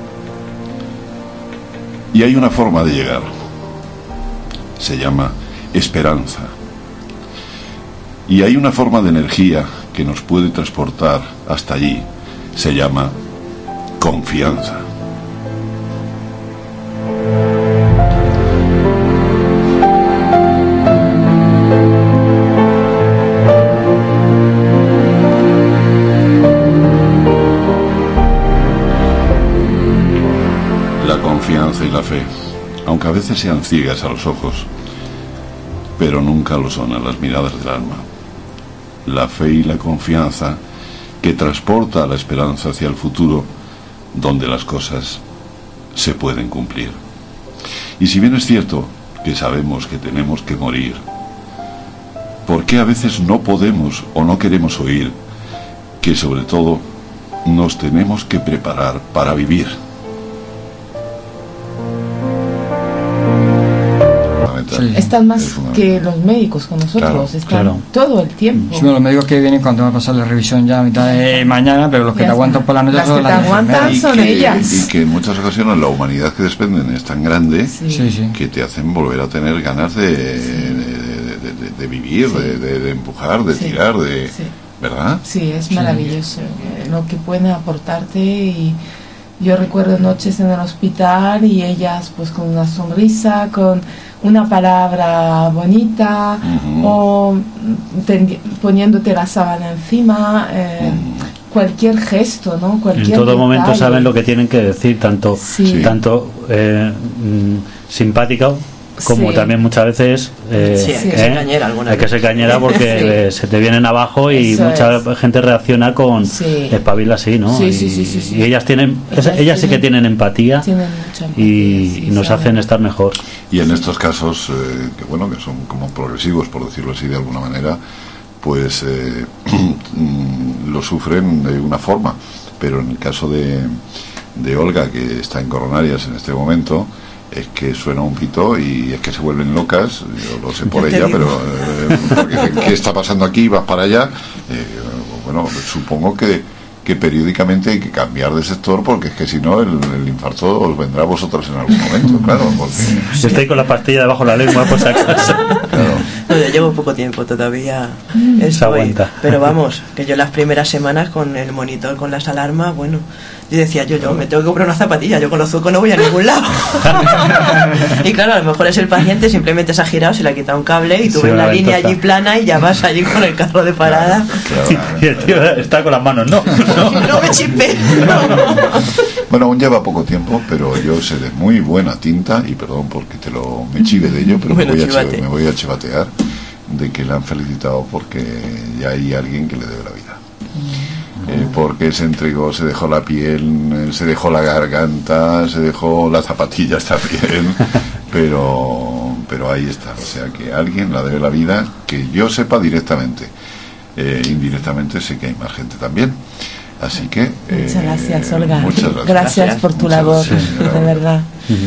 Y hay una forma de llegar. Se llama esperanza. Y hay una forma de energía que nos puede transportar hasta allí. Se llama confianza. La confianza y la fe, aunque a veces sean ciegas a los ojos, pero nunca lo son a las miradas del alma. La fe y la confianza que transporta la esperanza hacia el futuro, donde las cosas se pueden cumplir. Y si bien es cierto que sabemos que tenemos que morir, ¿por qué a veces no podemos o no queremos oír que sobre todo nos tenemos que preparar para vivir? Sí. Están más que los médicos con nosotros, están todo el tiempo. Sí, los médicos que vienen cuando va a pasar la revisión ya a mitad de mañana, pero los que te aguantan por la noche son las enfermeras. Son ellas. Y que en muchas ocasiones la humanidad que desprenden es tan grande que te hacen volver a tener ganas de vivir, de empujar, de tirar, ¿verdad? Sí, es maravilloso lo que pueden aportarte. Y yo recuerdo noches en el hospital y ellas pues con una sonrisa, con una palabra bonita, o poniéndote la sábana encima, cualquier gesto, ¿no? Cualquier en todo detalle. momento saben lo que tienen que decir, tanto simpática como también muchas veces hay que ser cañera alguna hay que ser cañera porque se te vienen abajo y mucha gente reacciona con espabila así, ¿no? Y ellas sí que tienen empatía, y nos hacen estar mejor. Y en estos casos que son como progresivos, por decirlo así de alguna manera, pues lo sufren de una forma, pero en el caso de Olga, que está en Coronarias en este momento, es que suena un pito y es que se vuelven locas. Yo lo sé por ella, pero porque ¿qué está pasando aquí? ¿Vas para allá? Supongo que periódicamente hay que cambiar de sector, porque es que si no el infarto os vendrá a vosotros en algún momento, claro. Si estoy con la pastilla debajo de la lengua, pues acaso. No, yo llevo poco tiempo todavía. Se aguanta. Pero vamos, que yo las primeras semanas con el monitor, con las alarmas, bueno, yo decía, yo me tengo que comprar una zapatilla, yo con los zucos no voy a ningún lado. Y claro, a lo mejor es el paciente, simplemente se ha girado, se le ha quitado un cable y tú ves la línea allí plana y ya vas allí con el carro de parada. Y el tío está con las manos, no me chipe. Bueno, aún lleva poco tiempo, pero yo sé de muy buena tinta, y perdón porque me chive de ello, pero me voy a chivatear de que le han felicitado porque ya hay alguien que le debe la vida. Porque se entregó, se dejó la piel, se dejó la garganta, se dejó las zapatillas también, pero ahí está. O sea que alguien la debe la vida, que yo sepa directamente. Indirectamente sé que hay más gente también. Así que muchas gracias, Olga. Muchas gracias. Gracias por tu labor, de verdad.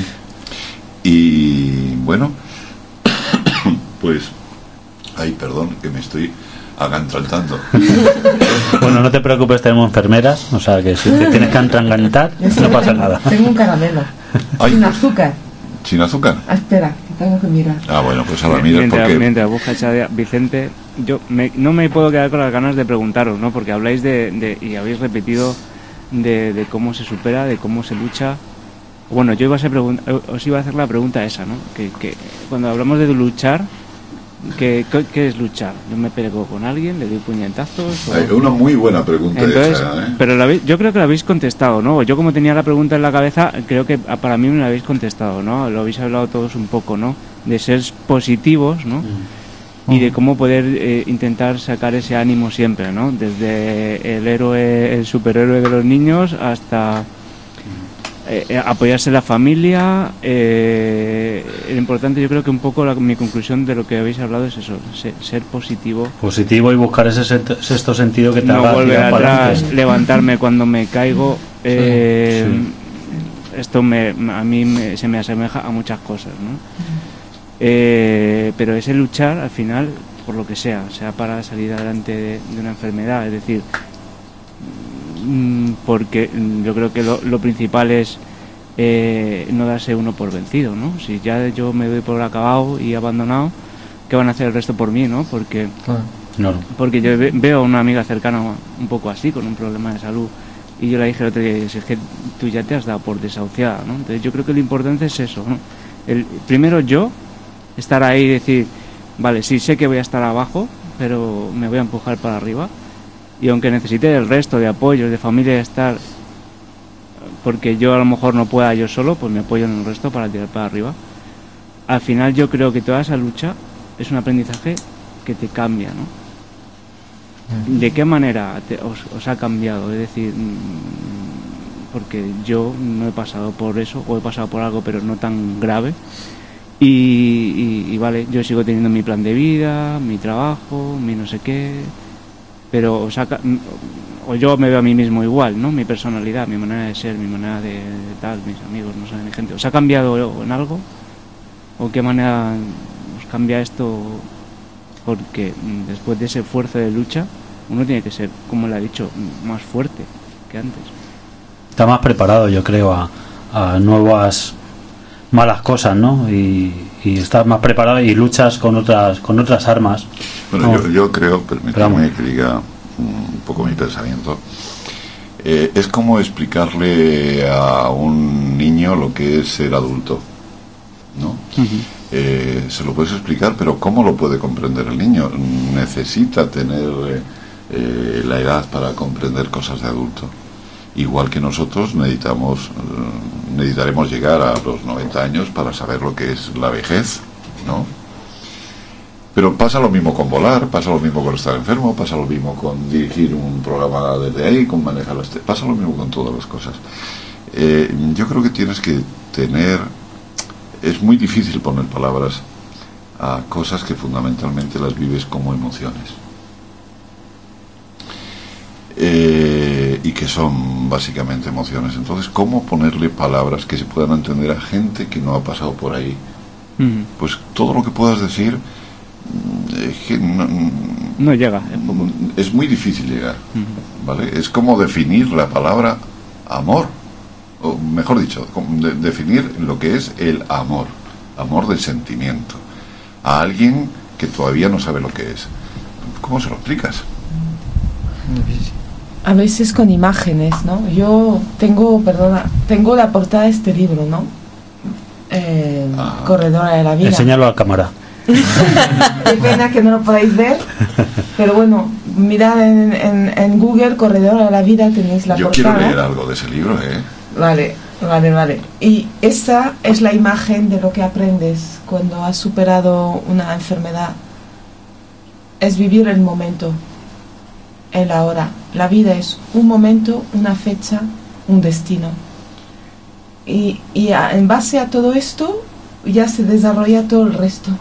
Y bueno, pues perdón que me estoy agantratando. Bueno, no te preocupes, tenemos enfermeras, o sea que si te tienes que atragantar no pasa nada. Tengo un caramelo sin azúcar. ¿Sin azúcar? Espera, que tengo que mirar. Bueno, pues ahora miras porque... Mientras busca Chadia, Vicente, yo no me puedo quedar con las ganas de preguntaros, ¿no? Porque habláis y habéis repetido de cómo se supera, de cómo se lucha. Bueno, yo os iba a hacer la pregunta esa, ¿no? Que cuando hablamos de luchar, ¿qué es luchar? Yo me peleo con alguien, le doy puñetazos. Una muy buena pregunta. Entonces, esa, ¿eh? Pero yo creo que la habéis contestado, ¿no? Yo, como tenía la pregunta en la cabeza, creo que para mí me la habéis contestado, ¿no? Lo habéis hablado todos un poco, ¿no? De ser positivos, ¿no? Y de cómo poder intentar sacar ese ánimo siempre, ¿no? Desde el superhéroe de los niños hasta apoyarse en la familia. Lo importante, yo creo que un poco mi conclusión de lo que habéis hablado es eso, ser positivo y buscar ese sexto sentido que te haga no volver atrás, levantarme cuando me caigo. Esto a mí se me asemeja a muchas cosas, ¿no? Pero ese luchar al final por lo que sea para salir adelante de una enfermedad, es decir, porque yo creo que lo principal es no darse uno por vencido, ¿no? Si ya yo me doy por acabado y abandonado, ¿qué van a hacer el resto por mí, no? Porque yo veo a una amiga cercana un poco así, con un problema de salud, y yo le dije el otro día, es que tú ya te has dado por desahuciada, ¿no? Entonces yo creo que lo importante es eso, ¿no? Primero yo estar ahí y decir, vale, sí sé que voy a estar abajo, pero me voy a empujar para arriba. Y aunque necesite el resto de apoyos, de familia, de estar, porque yo a lo mejor no pueda yo solo, pues me apoyo en el resto para tirar para arriba. Al final yo creo que toda esa lucha es un aprendizaje que te cambia, ¿no? ¿De qué manera os ha cambiado? Es decir, porque yo no he pasado por eso, o he pasado por algo, pero no tan grave. Y vale, yo sigo teniendo mi plan de vida, mi trabajo, mi no sé qué, pero o yo me veo a mí mismo igual, ¿no? Mi personalidad, mi manera de ser, mi manera de tal, mis amigos, no sé, mi gente. ¿Os ha cambiado en algo? ¿O qué manera os cambia esto? Porque después de ese esfuerzo de lucha, uno tiene que ser, como le ha dicho, más fuerte que antes. Está más preparado, yo creo, a nuevas malas cosas, ¿no? Y estás más preparado y luchas con otras armas. Bueno, ¿no? yo creo, permítame que diga un poco mi pensamiento. Es como explicarle a un niño lo que es ser adulto, ¿no? Se lo puedes explicar, pero ¿cómo lo puede comprender el niño? Necesita tener la edad para comprender cosas de adulto. Igual que nosotros necesitaremos llegar a los 90 años para saber lo que es la vejez, ¿no? Pero pasa lo mismo con volar, pasa lo mismo con estar enfermo, pasa lo mismo con dirigir un programa desde ahí, con manejar pasa lo mismo con todas las cosas. Yo creo que tienes que tener... Es muy difícil poner palabras a cosas que fundamentalmente las vives como emociones. Y que son básicamente emociones. Entonces, ¿cómo ponerle palabras que se puedan entender a gente que no ha pasado por ahí? Pues todo lo que puedas decir que no llega, es muy difícil llegar, ¿vale? Es como definir la palabra amor, o mejor dicho, definir lo que es el amor de sentimiento a alguien que todavía no sabe lo que es. ¿Cómo se lo explicas? A veces con imágenes, ¿no? Yo tengo la portada de este libro, ¿no? Corredora de la vida. Enséñalo a la cámara. Qué pena que no lo podáis ver, pero bueno, mirad en Google, Corredora de la vida, tenéis la portada. Yo quiero leer algo de ese libro, Vale. Y esa es la imagen de lo que aprendes cuando has superado una enfermedad. Es vivir el momento, el ahora. La vida es un momento, una fecha, un destino. Y en base a todo esto ya se desarrolla todo el resto.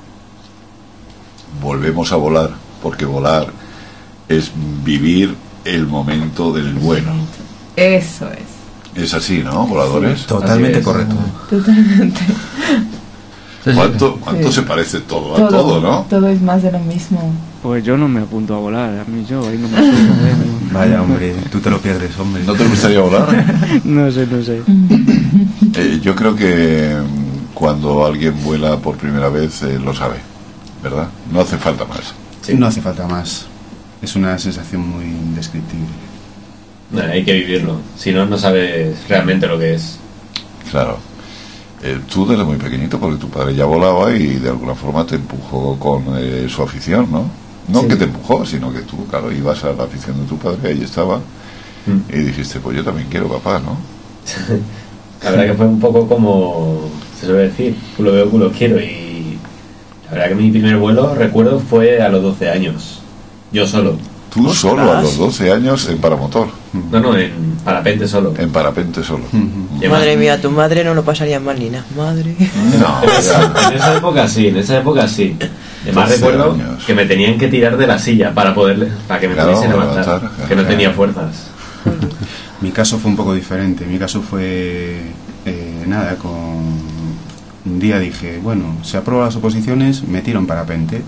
Volvemos a volar, porque volar es vivir el momento del vuelo. Eso es. Es así, ¿no, voladores? Sí, totalmente correcto. Totalmente. ¿Cuánto se parece todo a todo, no? Todo es más de lo mismo. Pues yo no me apunto a volar, a mí ahí no me subo. Vaya, hombre, tú te lo pierdes, hombre. ¿No te gustaría volar? No sé. Yo creo que cuando alguien vuela por primera vez lo sabe, ¿verdad? No hace falta más. Sí. No hace falta más. Es una sensación muy indescriptible. No, hay que vivirlo. Si no, no sabes realmente lo que es. Claro. Tú desde muy pequeñito, porque tu padre ya volaba y de alguna forma te empujó con su afición, ¿no? No sí. Que te empujó, sino que tú, claro, ibas a la afición de tu padre, ahí estaba, y dijiste, pues yo también quiero, papá, ¿no? La verdad que fue un poco como se suele decir, culo veo, culo quiero, y la verdad que mi primer vuelo, recuerdo, fue a los 12 años, yo solo. ¿Tú solo a los 12 años en paramotor? No, en parapente solo. En parapente solo. Madre mía, tu madre no lo pasaría mal ni nada. Madre. No, en esa época sí. Además recuerdo que me tenían que tirar de la silla para que me pudiese levantar, que no tenía fuerzas. Mi caso fue un poco diferente. Mi caso fue con un día dije, bueno, se aprueban las oposiciones, me tiro en parapente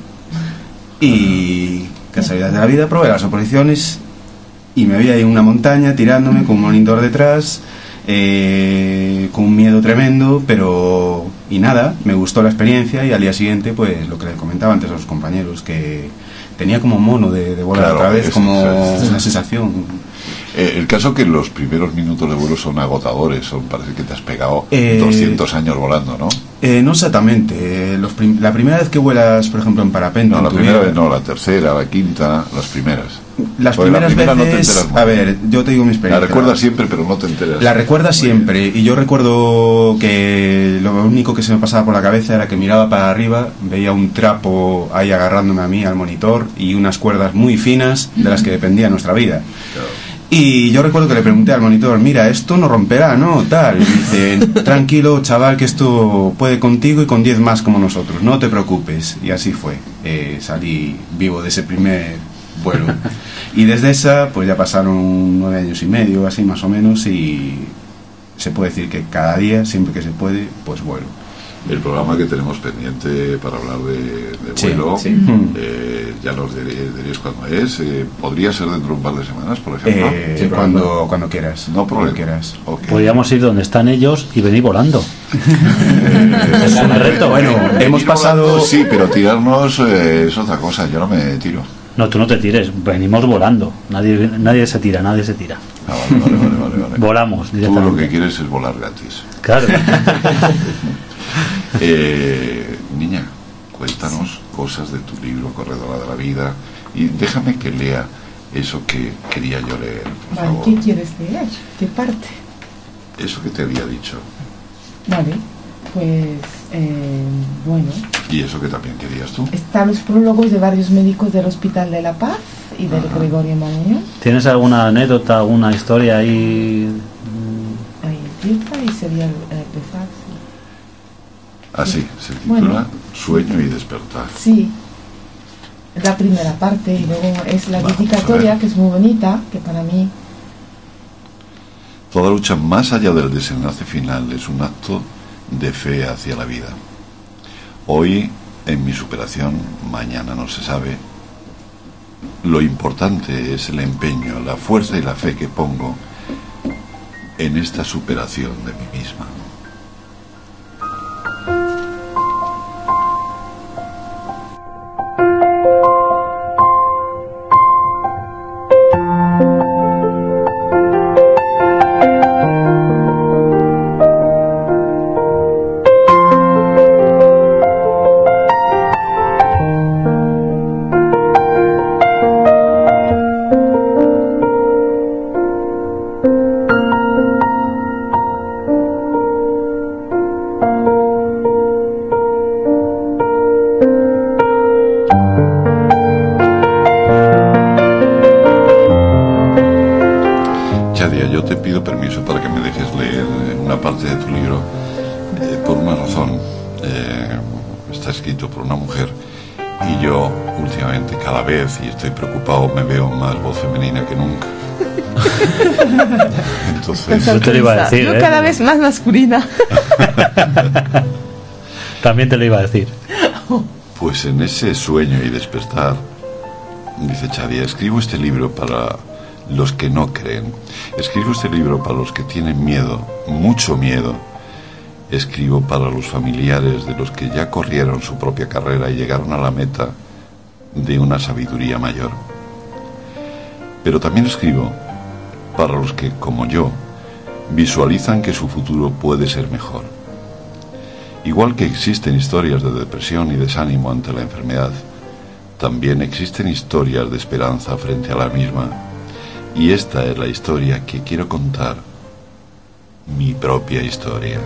y casualidad de la vida, probé las oposiciones y me vi ahí en una montaña tirándome con un monitor detrás, con un miedo tremendo, pero y nada, me gustó la experiencia y al día siguiente pues lo que les comentaba antes a los compañeros, que tenía como mono de volar otra vez, como una sensación. El caso que los primeros minutos de vuelo son agotadores, parece que te has pegado 200 años volando, ¿no? No exactamente. La primera vez que vuelas, por ejemplo, en parapente... No, la primera vez no, la tercera, la quinta, las primeras. Las primeras veces, no, a ver, yo te digo mi experiencia. La recuerdas siempre, pero no te enteras. La recuerdas siempre, y yo recuerdo que lo único que se me pasaba por la cabeza era que miraba para arriba, veía un trapo ahí agarrándome a mí al monitor y unas cuerdas muy finas de las que dependía nuestra vida. Claro. Y yo recuerdo que le pregunté al monitor, mira, esto no romperá, ¿no? Tal. Y dice, tranquilo, chaval, que esto puede contigo y con 10 más como nosotros, no te preocupes. Y así fue. Salí vivo de ese primer vuelo. Y desde esa, pues ya pasaron 9 años y medio, así más o menos, y se puede decir que cada día, siempre que se puede, pues vuelo. El programa que tenemos pendiente para hablar de vuelo, sí. Ya nos diréis cuándo es. ¿Podría ser dentro de un par de semanas, por ejemplo? Sí, cuando quieras. No, cuando quieras. Okay. Podríamos ir donde están ellos y venir volando. Es un reto. Bueno, hemos pasado... Volando, sí, pero tirarnos es otra cosa. Yo no me tiro. No, tú no te tires. Venimos volando. Nadie se tira, nadie se tira. Ah, vale. Volamos directamente. Tú lo que quieres es volar gratis. Claro. Niña, cuéntanos cosas de tu libro Corredora de la Vida y déjame que lea eso que quería yo leer, por favor. ¿Qué quieres leer? ¿Qué parte? Eso que te había dicho. Vale, pues bueno. ¿Y eso que también querías tú? Están los prólogos de varios médicos del Hospital de la Paz y del Gregorio Marañón. ¿Tienes alguna anécdota, alguna historia ahí? Ahí empieza y sería el empezar. Así, se titula Sueño y despertar. Sí, la primera parte y luego es la dedicatoria, que es muy bonita, que para mí... Toda lucha más allá del desenlace final es un acto de fe hacia la vida. Hoy, en mi superación, mañana no se sabe. Lo importante es el empeño, la fuerza y la fe que pongo en esta superación de mí misma. Y estoy preocupado, me veo más voz femenina que nunca. Entonces, yo te lo iba a decir. Yo cada vez más masculina. También te lo iba a decir. Pues en ese sueño y despertar, dice Chadia, escribo este libro para los que no creen. Escribo este libro para los que tienen miedo, mucho miedo. Escribo para los familiares de los que ya corrieron su propia carrera y llegaron a la meta de una sabiduría mayor. Pero también escribo para los que, como yo, visualizan que su futuro puede ser mejor. Igual que existen historias de depresión y desánimo ante la enfermedad, también existen historias de esperanza frente a la misma. Y esta es la historia que quiero contar, mi propia historia.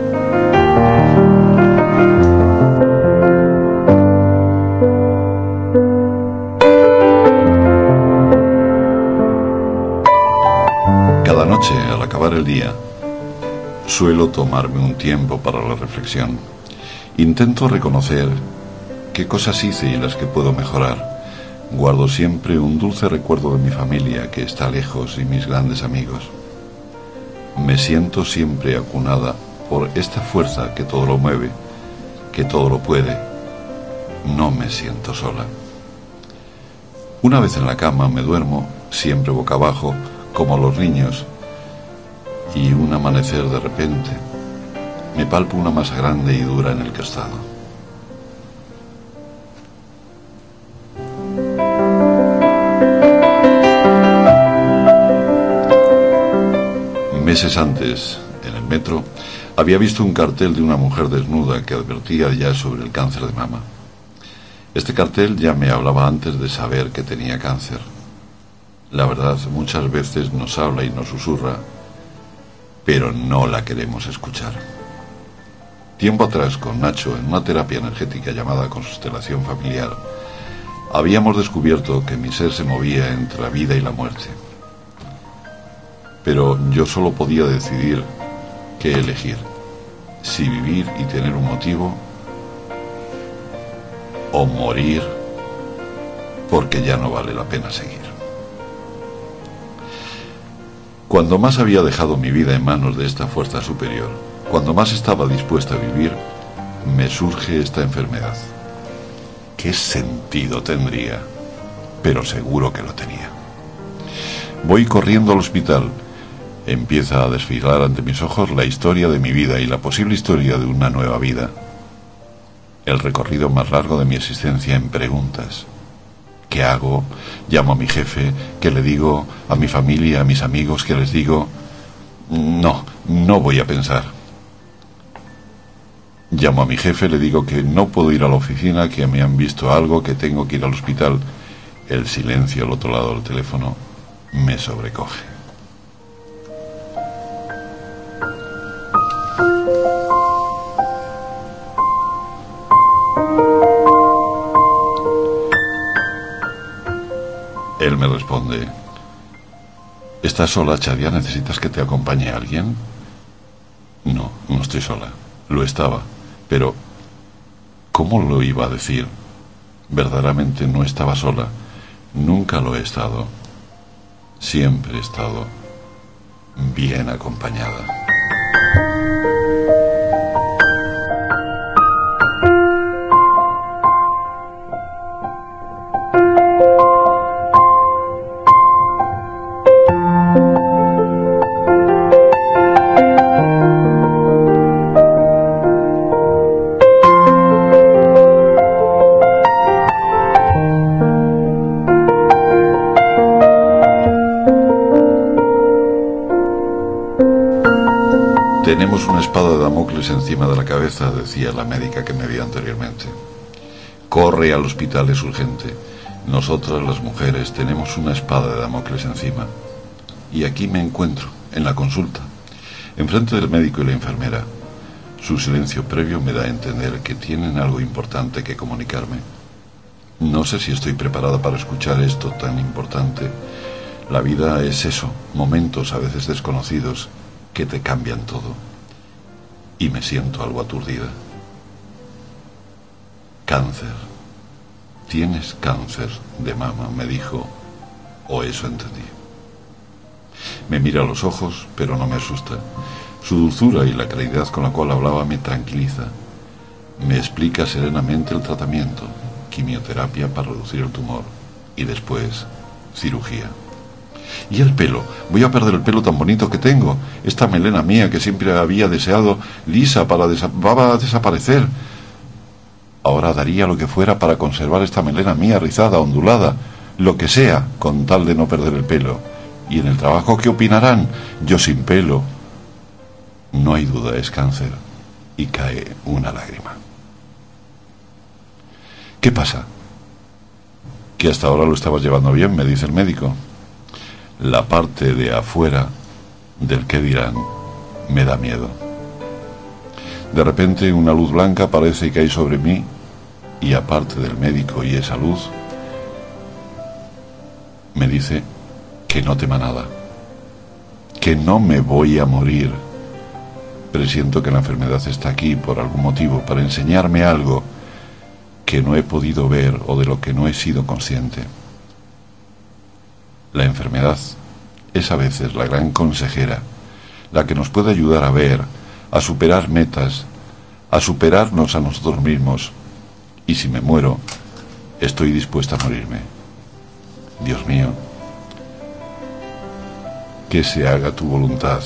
Cada noche, al acabar el día, suelo tomarme un tiempo para la reflexión. Intento reconocer qué cosas hice y las que puedo mejorar. Guardo siempre un dulce recuerdo de mi familia que está lejos y mis grandes amigos. Me siento siempre acunada por esta fuerza que todo lo mueve, que todo lo puede. No me siento sola. Una vez en la cama me duermo, siempre boca abajo, como los niños, y un amanecer de repente me palpo una masa grande y dura en el costado. Meses antes, en el metro, había visto un cartel de una mujer desnuda que advertía ya sobre el cáncer de mama. Este cartel ya me hablaba antes de saber que tenía cáncer. La verdad, muchas veces nos habla y nos susurra, pero no la queremos escuchar. Tiempo atrás, con Nacho, en una terapia energética llamada constelación familiar, habíamos descubierto que mi ser se movía entre la vida y la muerte. Pero yo solo podía decidir qué elegir, si vivir y tener un motivo, o morir porque ya no vale la pena seguir. Cuando más había dejado mi vida en manos de esta fuerza superior, cuando más estaba dispuesta a vivir, me surge esta enfermedad. ¿Qué sentido tendría? Pero seguro que lo tenía. Voy corriendo al hospital. Empieza a desfilar ante mis ojos la historia de mi vida y la posible historia de una nueva vida. El recorrido más largo de mi existencia en preguntas. ¿Qué hago? Llamo a mi jefe. ¿Qué le digo? A mi familia, a mis amigos, ¿qué les digo? No voy a pensar. Llamo a mi jefe, le digo que no puedo ir a la oficina, que me han visto algo, que tengo que ir al hospital. El silencio al otro lado del teléfono me sobrecoge. Él me responde: ¿estás sola, Chadia? ¿Necesitas que te acompañe alguien? No estoy sola. Lo estaba, pero ¿cómo lo iba a decir? Verdaderamente no estaba sola. Nunca lo he estado. Siempre he estado bien acompañada. Tenemos una espada de Damocles encima de la cabeza, decía la médica que me vio anteriormente. Corre al hospital, es urgente. Nosotras, las mujeres, tenemos una espada de Damocles encima. Y aquí me encuentro, en la consulta, enfrente del médico y la enfermera. Su silencio previo me da a entender que tienen algo importante que comunicarme. No sé si estoy preparada para escuchar esto tan importante. La vida es eso, momentos a veces desconocidos que te cambian todo. Y me siento algo aturdida. Cáncer. Tienes cáncer de mama, me dijo, o eso entendí. Me mira a los ojos, pero no me asusta. Su dulzura y la claridad con la cual hablaba me tranquiliza. Me explica serenamente el tratamiento, quimioterapia para reducir el tumor y después cirugía. ¿Y el pelo? Voy a perder el pelo tan bonito que tengo. Esta melena mía que siempre había deseado lisa va a desaparecer. Ahora daría lo que fuera para conservar esta melena mía rizada, ondulada, lo que sea, con tal de no perder el pelo. ¿Y en el trabajo qué opinarán? Yo sin pelo. No hay duda, es cáncer. Y cae una lágrima. ¿Qué pasa? Que hasta ahora lo estabas llevando bien, me dice el médico. La parte de afuera del qué dirán me da miedo. De repente una luz blanca aparece y cae sobre mí, y aparte del médico y esa luz, me dice que no tema nada, que no me voy a morir. Presiento que la enfermedad está aquí por algún motivo, para enseñarme algo que no he podido ver o de lo que no he sido consciente. La enfermedad es a veces la gran consejera, la que nos puede ayudar a ver, a superar metas, a superarnos a nosotros mismos. Y si me muero, estoy dispuesta a morirme. Dios mío, que se haga tu voluntad.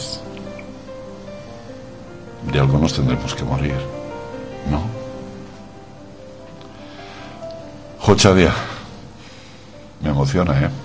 De algo nos tendremos que morir, ¿no? Jochadia, me emociona, ¿eh?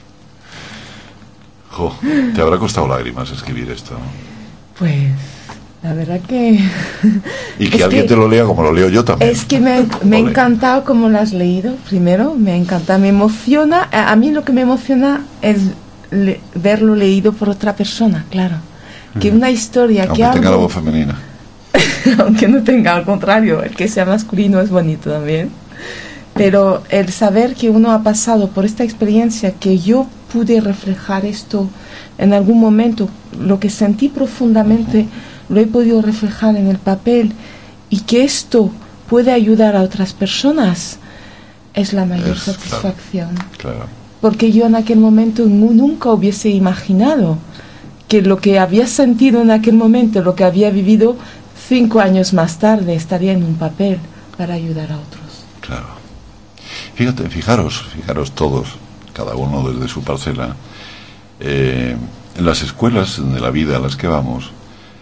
Jo, te habrá costado lágrimas escribir esto, ¿no? Pues La verdad que... Y que alguien te lo lea como lo leo yo también. Es que me ha encantado como lo has leído, primero, me encanta, me emociona. A mí lo que me emociona es verlo leído por otra persona, claro. Que una historia aunque que tenga la voz femenina. Aunque no tenga, al contrario, el que sea masculino es bonito también. Pero el saber que uno ha pasado por esta experiencia, que yo pude reflejar esto en algún momento, lo que sentí profundamente, lo he podido reflejar en el papel, y que esto puede ayudar a otras personas, es la mayor satisfacción. Claro. Porque yo en aquel momento nunca hubiese imaginado que lo que había sentido en aquel momento, lo que había vivido 5 años más tarde, estaría en un papel para ayudar a otros. Claro. Fijaros todos, cada uno desde su parcela, en las escuelas de la vida a las que vamos,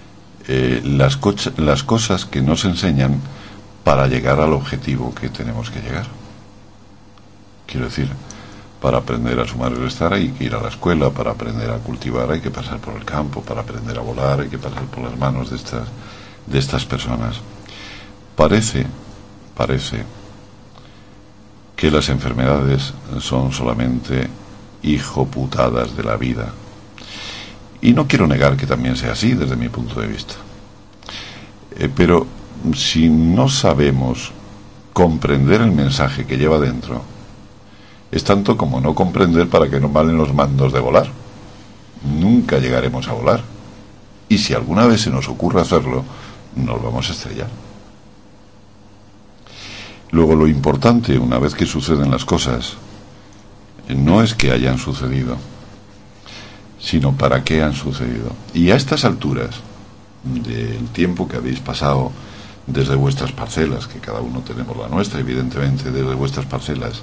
las cosas que nos enseñan para llegar al objetivo que tenemos que llegar. Quiero decir, para aprender a sumar y restar hay que ir a la escuela, para aprender a cultivar hay que pasar por el campo, para aprender a volar hay que pasar por las manos de estas personas. Parece que las enfermedades son solamente hijoputadas de la vida. Y no quiero negar que también sea así desde mi punto de vista. Pero si no sabemos comprender el mensaje que lleva dentro, es tanto como no comprender para qué nos valen los mandos de volar. Nunca llegaremos a volar. Y si alguna vez se nos ocurre hacerlo, nos vamos a estrellar. Luego, lo importante, una vez que suceden las cosas, no es que hayan sucedido, sino para qué han sucedido. Y a estas alturas del tiempo que habéis pasado desde vuestras parcelas, que cada uno tenemos la nuestra, evidentemente, desde vuestras parcelas,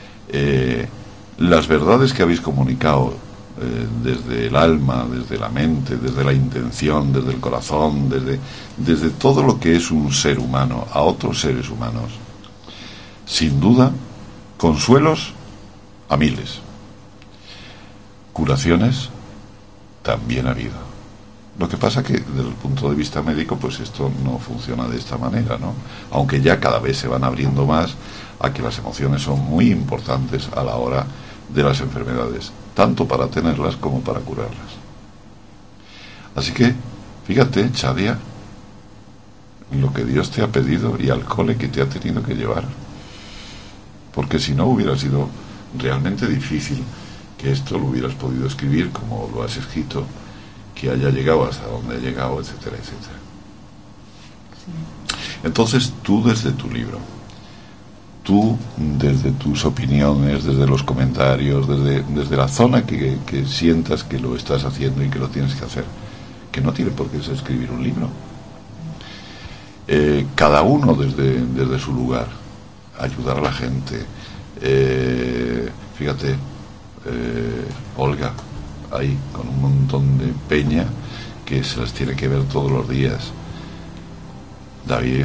las verdades que habéis comunicado desde el alma, desde la mente, desde la intención, desde el corazón, desde todo lo que es un ser humano a otros seres humanos, sin duda, consuelos a miles, curaciones también ha habido. Lo que pasa que desde el punto de vista médico, pues esto no funciona de esta manera, ¿no? Aunque ya cada vez se van abriendo más a que las emociones son muy importantes a la hora de las enfermedades, tanto para tenerlas como para curarlas. Así que, fíjate, Chadia, lo que Dios te ha pedido y al cole que te ha tenido que llevar. Porque si no hubiera sido realmente difícil que esto lo hubieras podido escribir como lo has escrito, que haya llegado hasta donde ha llegado, etcétera, etcétera. Sí. Entonces, tú desde tu libro, tú desde tus opiniones, desde los comentarios, desde la zona que sientas que lo estás haciendo y que lo tienes que hacer, que no tiene por qué ser escribir un libro, cada uno desde su lugar, ayudar a la gente. Fíjate, Olga, ahí con un montón de peña que se las tiene que ver todos los días. David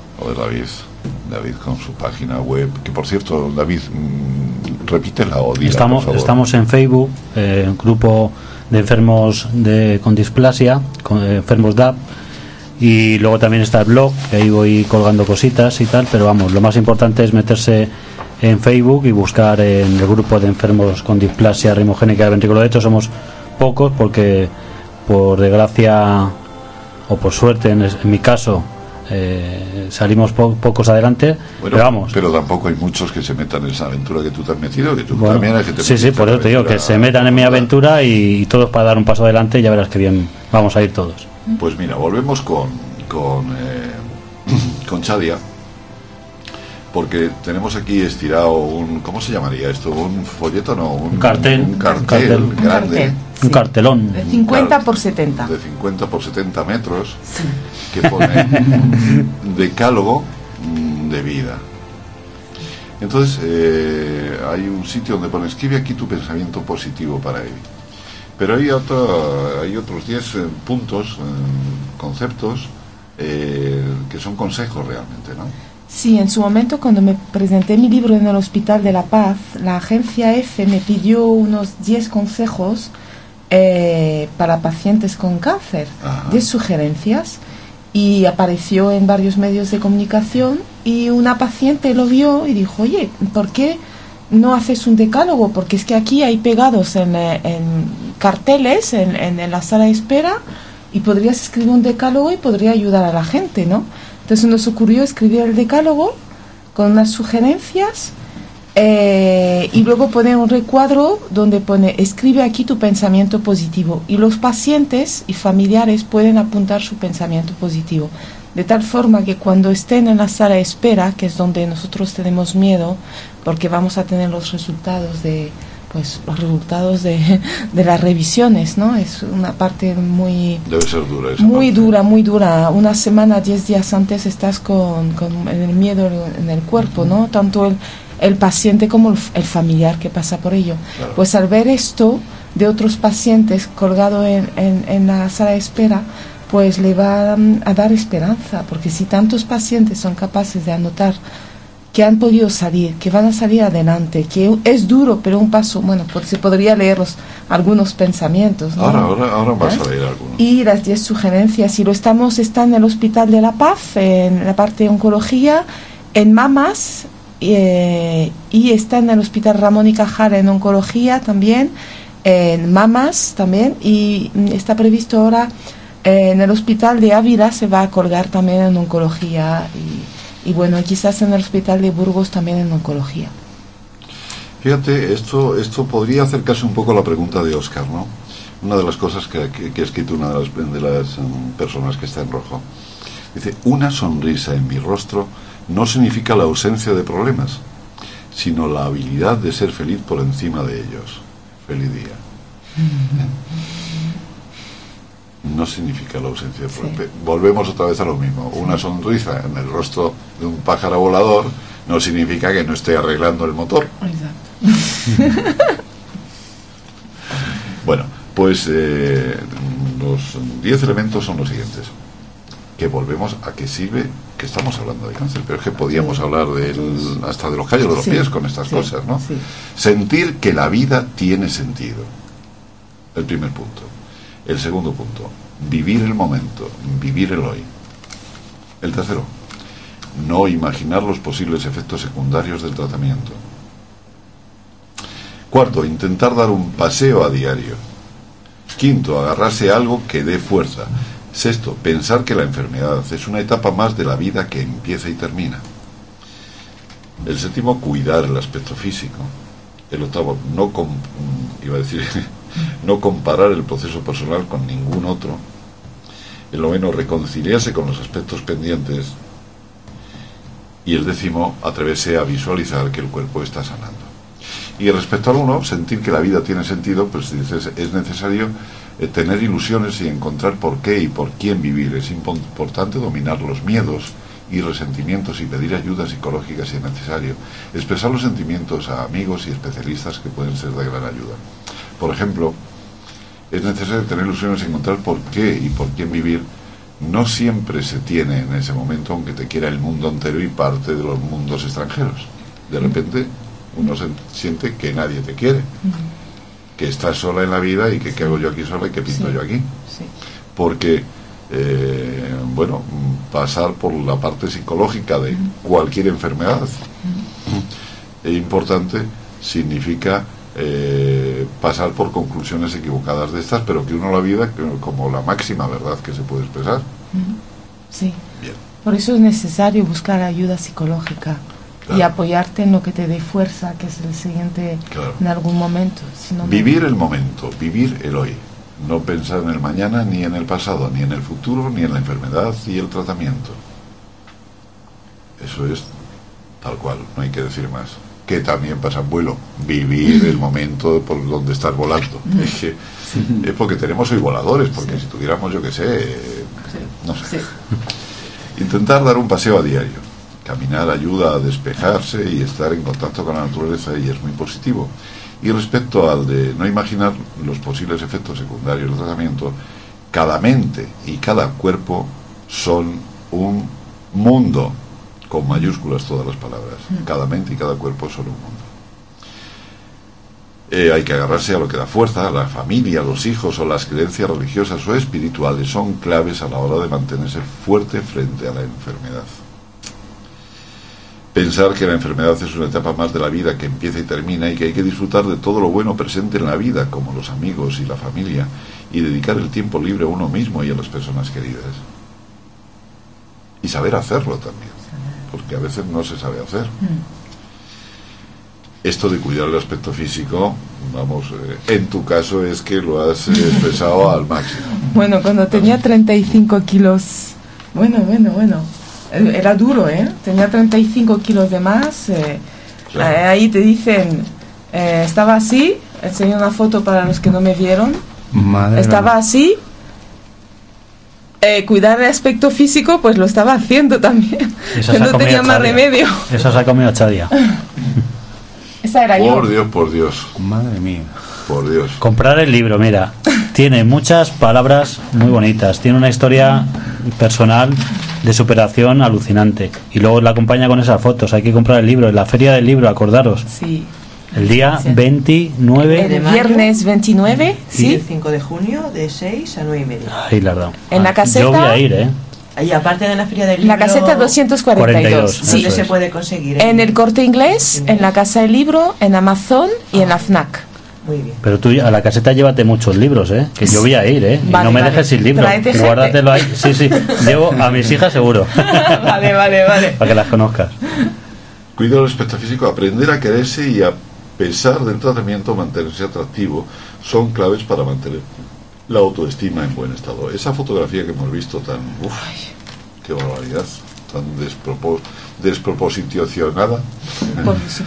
con su página web, que por cierto, David, repítela o dila, por favor. Estamos en Facebook, grupo de enfermos con displasia, enfermos DAP, y luego también está el blog, que ahí voy colgando cositas y tal, pero vamos, lo más importante es meterse en Facebook y buscar en el grupo de enfermos con displasia rimogénica del ventrículo derecho. Somos pocos porque, por desgracia o por suerte, en mi caso, salimos pocos adelante. Bueno, pero vamos, pero tampoco hay muchos que se metan en esa aventura que tú te has metido, que tú también hay que te sí, por eso te digo que se metan en mi aventura y todos para dar un paso adelante, y ya verás que bien vamos a ir todos. Pues mira, volvemos con Chadia, porque tenemos aquí estirado ¿cómo se llamaría esto? ¿Un folleto? No, un cartel grande. Un cartelón. De 50 por 70. De 50 por 70 metros, sí. Que pone decálogo de vida. Entonces, hay un sitio donde pone: escribe aquí tu pensamiento positivo para él. Pero hay otros 10 puntos, conceptos, que son consejos realmente, ¿no? Sí, en su momento, cuando me presenté mi libro en el Hospital de la Paz, la agencia F me pidió unos 10 consejos para pacientes con cáncer, 10 sugerencias, y apareció en varios medios de comunicación, y una paciente lo vio y dijo, oye, ¿por qué no haces un decálogo? Porque es que aquí hay pegados en carteles en la sala de espera, y podrías escribir un decálogo y podría ayudar a la gente, ¿no? Entonces nos ocurrió escribir el decálogo con unas sugerencias, y luego pone un recuadro donde pone, escribe aquí tu pensamiento positivo, y los pacientes y familiares pueden apuntar su pensamiento positivo, de tal forma que cuando estén en la sala de espera, que es donde nosotros tenemos miedo, porque vamos a tener los resultados de las revisiones, ¿no? Es una parte muy... Debe ser dura esa muy parte. dura, muy dura. Una semana, 10 días antes estás con el miedo en el cuerpo, ¿no? Tanto el paciente como el familiar que pasa por ello. Claro. Pues al ver esto de otros pacientes colgado en la sala de espera, pues le va a dar esperanza, porque si tantos pacientes son capaces de anotar que han podido salir, que van a salir adelante, que es duro, pero un paso, bueno, pues se podría leer algunos pensamientos, ¿no? Ahora vas a leer algunos. Y las 10 sugerencias, y está en el Hospital de la Paz, en la parte de oncología, en mamas, y está en el Hospital Ramón y Cajal en oncología también, en mamas también, y está previsto ahora en el Hospital de Ávila, se va a colgar también en oncología, y bueno, quizás en el Hospital de Burgos también en oncología. Fíjate, esto podría acercarse un poco a la pregunta de Óscar, ¿no? Una de las cosas que ha escrito una de las personas que está en rojo. Dice, una sonrisa en mi rostro no significa la ausencia de problemas, sino la habilidad de ser feliz por encima de ellos. Feliz día. No significa la ausencia de problemas. Sí. Volvemos otra vez a lo mismo. Una sonrisa en el rostro de un pájaro volador no significa que no esté arreglando el motor. Exacto. Bueno, pues los 10 elementos son los siguientes. Que volvemos a que sirve, que estamos hablando de cáncer, pero es que podíamos hablar hasta de los callos de los pies con estas cosas, ¿no? Sí. Sentir que la vida tiene sentido. El primer punto. El segundo punto, vivir el momento, vivir el hoy. El tercero, no imaginar los posibles efectos secundarios del tratamiento. Cuarto, intentar dar un paseo a diario. Quinto, agarrarse a algo que dé fuerza. Sexto, pensar que la enfermedad es una etapa más de la vida que empieza y termina. El séptimo, cuidar el aspecto físico. El octavo, no comparar el proceso personal con ningún otro. El noveno, reconciliarse con los aspectos pendientes. Y el décimo, atreverse a visualizar que el cuerpo está sanando. Y respecto al uno, sentir que la vida tiene sentido, pues dices, es necesario tener ilusiones y encontrar por qué y por quién vivir. Es importante dominar los miedos y resentimientos y pedir ayuda psicológica si es necesario. Expresar los sentimientos a amigos y especialistas que pueden ser de gran ayuda. Por ejemplo, es necesario tener ilusiones y encontrar por qué y por quién vivir. No siempre se tiene en ese momento, aunque te quiera el mundo entero y parte de los mundos extranjeros. De repente uno se siente que nadie te quiere, que estás sola en la vida y que qué hago yo aquí sola y qué pinto yo aquí. Sí. Porque, pasar por la parte psicológica de cualquier enfermedad es importante, significa pasar por conclusiones equivocadas de estas, pero que uno la vida como la máxima verdad que se puede expresar. Sí. Bien. Por eso es necesario buscar ayuda psicológica. Claro. Y apoyarte en lo que te dé fuerza, que es el siguiente, claro. En algún momento. Vivir el momento, vivir el hoy. No pensar en el mañana, ni en el pasado, ni en el futuro, ni en la enfermedad y el tratamiento. Eso es tal cual, no hay que decir más. Que también pasa en vuelo. Vivir el momento por donde estás volando. Es porque tenemos hoy voladores, porque si tuviéramos, yo qué sé, no sé. Sí. Intentar dar un paseo a diario. Caminar ayuda a despejarse y estar en contacto con la naturaleza, y es muy positivo. Y respecto al de no imaginar los posibles efectos secundarios del tratamiento, cada mente y cada cuerpo son un mundo, con mayúsculas todas las palabras. Cada mente y cada cuerpo son un mundo. Hay que agarrarse a lo que da fuerza. La familia, los hijos o las creencias religiosas o espirituales son claves a la hora de mantenerse fuerte frente a la enfermedad. Pensar que la enfermedad es una etapa más de la vida que empieza y termina y que hay que disfrutar de todo lo bueno presente en la vida, como los amigos y la familia, y dedicar el tiempo libre a uno mismo y a las personas queridas. Y saber hacerlo también, porque a veces no se sabe hacer. Esto de cuidar el aspecto físico, vamos, en tu caso es que lo has expresado al máximo. Bueno, cuando tenía 35 kilos, bueno, era duro, tenía 35 kilos de más, claro. Ahí te dicen, estaba así, enseñé una foto para los que no me vieron, estaba así, cuidar el aspecto físico, pues lo estaba haciendo también, que no tenía más remedio. Eso se ha comido Chadia. Esa era yo. Por Dios. Madre mía. Por Dios. Comprar el libro, mira. Tiene muchas palabras muy bonitas. Tiene una historia personal de superación alucinante. Y luego la acompaña con esas fotos. Hay que comprar el libro. En la feria del libro, acordaros. Sí. El día 29. El viernes 29, sí. El 5 de junio, de 6 a 9:30. Ay, la verdad. En la caseta. Yo voy a ir, Y aparte de la feria del libro, la caseta 242. Sí, se puede conseguir. En el Corte Inglés, en la Casa del Libro, en Amazon y en la FNAC. Muy bien. Pero tú a la caseta llévate muchos libros, que yo voy a ir, y no me dejes sin libros. Guárdatelo ahí. Sí. Llevo a mis hijas seguro. Vale. Para que las conozcas. Cuidar el aspecto físico, aprender a quererse y a pesar del tratamiento, mantenerse atractivo, son claves para mantener la autoestima en buen estado. Esa fotografía que hemos visto tan... qué barbaridad, tan desproposicionada. Por eso.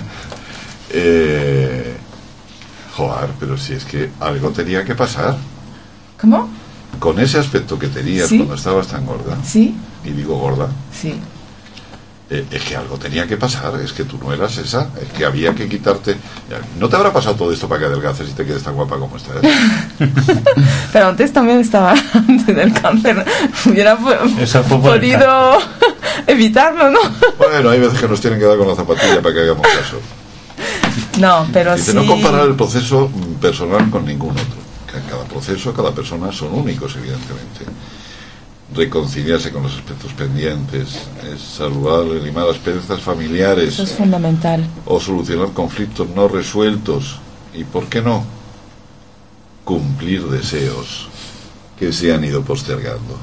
Joder, pero si es que algo tenía que pasar. ¿Cómo? Con ese aspecto que tenías cuando estabas tan gorda. Sí. Y digo gorda. Sí. Es que algo tenía que pasar, es que tú no eras esa, es que había que quitarte. ¿No te habrá pasado todo esto para que adelgaces y te quedes tan guapa como estás? Pero antes también estaba, antes del cáncer, hubiera podido evitarlo, ¿no? Bueno, hay veces que nos tienen que dar con la zapatilla para que hagamos caso. No, pero dice, sí. No comparar el proceso personal con ningún otro. Cada proceso, cada persona son únicos, evidentemente. Reconciliarse con los aspectos pendientes, es saludable, limar asperezas familiares. Eso es fundamental. O solucionar conflictos no resueltos. Y, ¿por qué no? Cumplir deseos que se han ido postergando.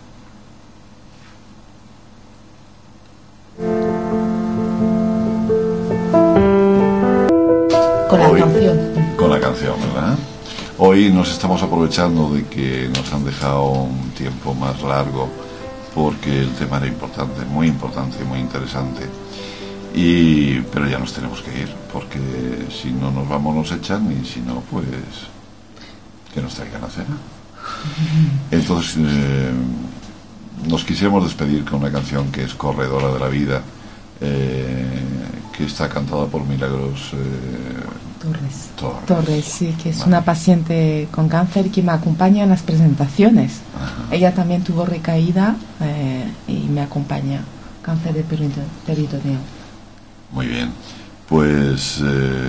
Con la canción. Con la canción, ¿verdad? Hoy nos estamos aprovechando de que nos han dejado un tiempo más largo porque el tema era importante, muy interesante. Pero ya nos tenemos que ir porque si no nos vamos nos echan y si no, pues que nos traigan la cena. Entonces nos quisiéramos despedir con una canción que es Corredora de la Vida, que está cantada por Milagros Torres, sí, que es una paciente con cáncer que me acompaña en las presentaciones. Ajá. Ella también tuvo recaída y me acompaña, cáncer de peritoneo. Muy bien, pues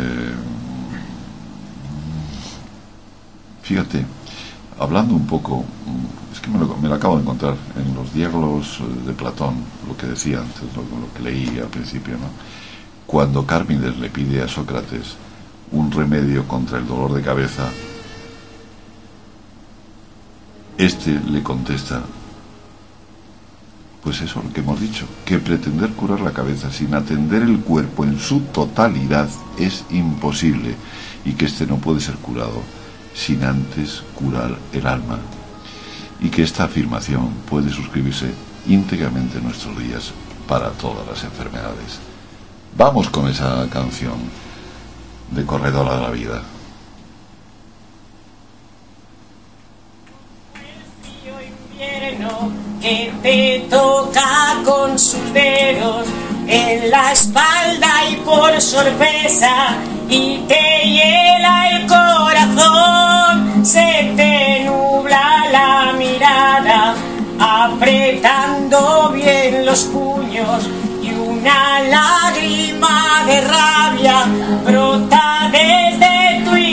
fíjate, hablando un poco, es que me lo acabo de encontrar en los diálogos de Platón, lo que decía antes, lo que leí al principio, ¿no? Cuando Cármides le pide a Sócrates un remedio contra el dolor de cabeza, este le contesta, pues eso, lo que hemos dicho, que pretender curar la cabeza sin atender el cuerpo en su totalidad es imposible y que este no puede ser curado sin antes curar el alma, y que esta afirmación puede suscribirse íntegramente en nuestros días para todas las enfermedades. Vamos con esa canción de Corredora de la Vida. Que te toca con sus dedos en la espalda y por sorpresa y te hiela el corazón, se te nubla la mirada apretando bien los puños y una lágrima de rabia brota desde tu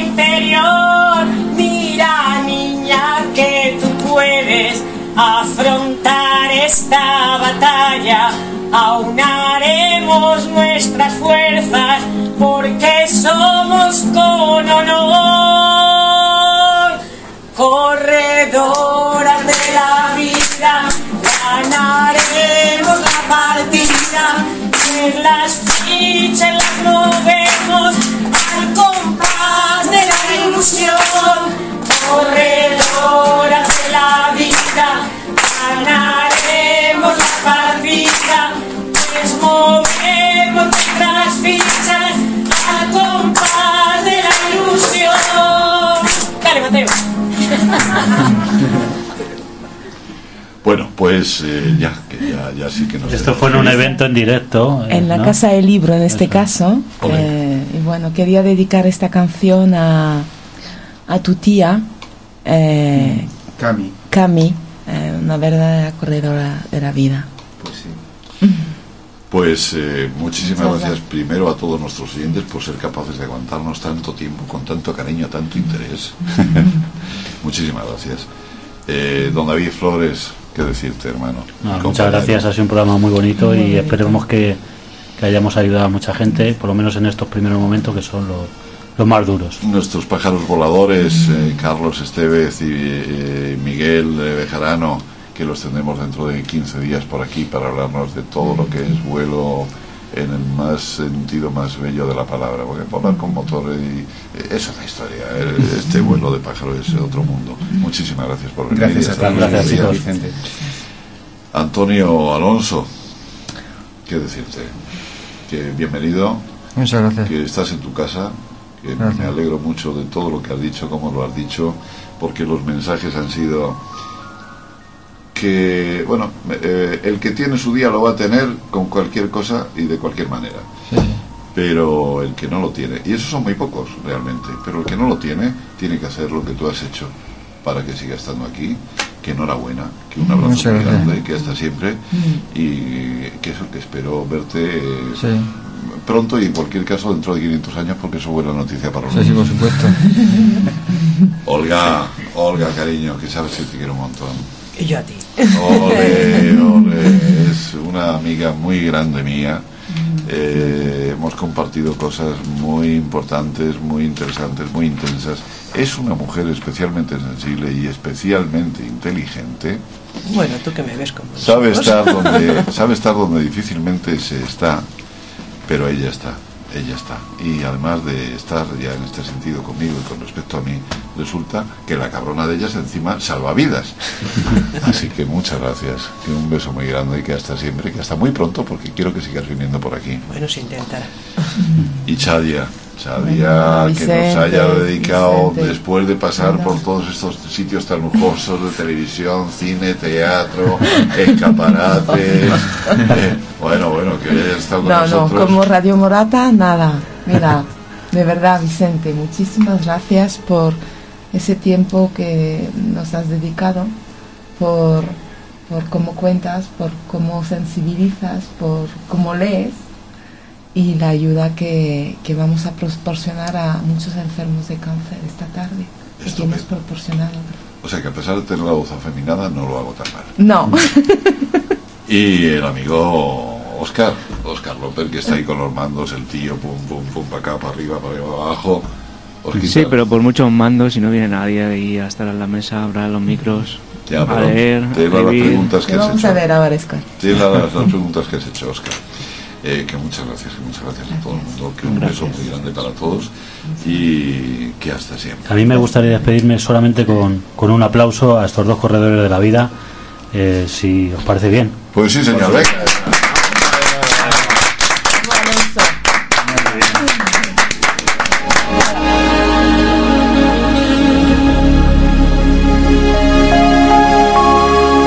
afrontar esta batalla, aunaremos nuestras fuerzas porque somos con honor corredoras de la vida, ganaremos la partida, en las fichas las movemos al compás de la ilusión, corredoras de la vida, ganaremos la partida, pues movemos nuestras fichas al compás de la ilusión. Dale, Mateo. Bueno, pues ya sí que nos... Esto fue en un evento en directo. En la ¿no? Casa del Libro, en este caso. Y bueno, quería dedicar esta canción a tu tía, Cami, una verdadera corredora de la vida. Pues sí. Pues muchísimas gracias primero a todos nuestros oyentes por ser capaces de aguantarnos tanto tiempo, con tanto cariño, tanto interés. Muchísimas gracias. Don David Flores, ¿qué decirte, hermano? Muchas gracias, ha sido un programa muy bonito y esperemos que hayamos ayudado a mucha gente, por lo menos en estos primeros momentos que son los más duros. Nuestros pájaros voladores, Carlos Estevez y Miguel Bejarano, que los tendremos dentro de 15 días por aquí para hablarnos de todo lo que es vuelo en el más sentido más bello de la palabra, porque volar con motor es otra historia. Este vuelo de pájaro es otro mundo. Muchísimas gracias por venir. Gracias a todos. Gracias, Vicente. Antonio Alonso, ¿qué decirte? Que bienvenido. Muchas gracias. Que estás en tu casa, que Gracias. me alegro mucho de todo lo que has dicho, cómo lo has dicho, porque los mensajes han sido que, bueno, el que tiene su día lo va a tener con cualquier cosa y de cualquier manera. Sí. Pero el que no lo tiene, y esos son muy pocos realmente, pero el que no lo tiene que hacer lo que tú has hecho para que siga estando aquí. Que enhorabuena, que un abrazo Muchas muy gracias. grande, que hasta siempre, y que eso, que espero verte Sí. pronto y en cualquier caso dentro de 500 años, porque eso es buena noticia para Sí, nosotros. por supuesto. Olga, cariño, que sabes que te quiero un montón. Y yo a ti. Ole, es una amiga muy grande mía. Hemos compartido cosas muy importantes, muy interesantes, muy intensas. Es una mujer especialmente sensible y especialmente inteligente. Bueno, tú que me ves como... Sabe estar donde difícilmente se está, pero ella está. Y además de estar ya en este sentido conmigo y con respecto a mí, resulta que la cabrona de ellas encima salva vidas. Así que muchas gracias, que un beso muy grande y que hasta siempre, que hasta muy pronto, porque quiero que sigas viniendo por aquí. Bueno, se intentará. Y Chadia, Bueno, que nos haya Vicente, dedicado, Vicente. después de pasar por todos estos sitios tan lujosos de televisión, cine, teatro, escaparates, bueno, que haya estado con nosotros. No, como Radio Morata, nada. Mira, de verdad, Vicente, muchísimas gracias por ese tiempo que nos has dedicado, por cómo cuentas, por cómo sensibilizas, por cómo lees, y la ayuda que vamos a proporcionar a muchos enfermos de cáncer esta tarde. Y que hemos proporcionado. O sea que a pesar de tener la voz afeminada, no lo hago tan mal. No. Y el amigo Óscar López, que está ahí con los mandos, el tío, pum, para acá, para arriba, para abajo. Osquita. Sí, pero por muchos mandos, si no viene nadie ahí a estar en la mesa, habrá los micros, Ya, a leer, te a las escribir. preguntas que has Vamos hecho. a ver ahora, Oscar. Te las preguntas que has hecho, Óscar. Que muchas gracias a todo el mundo, que un beso muy grande para todos y que hasta siempre. A mí me gustaría despedirme solamente con un aplauso a estos dos corredores de la vida, si os parece bien. Pues sí, señor, venga.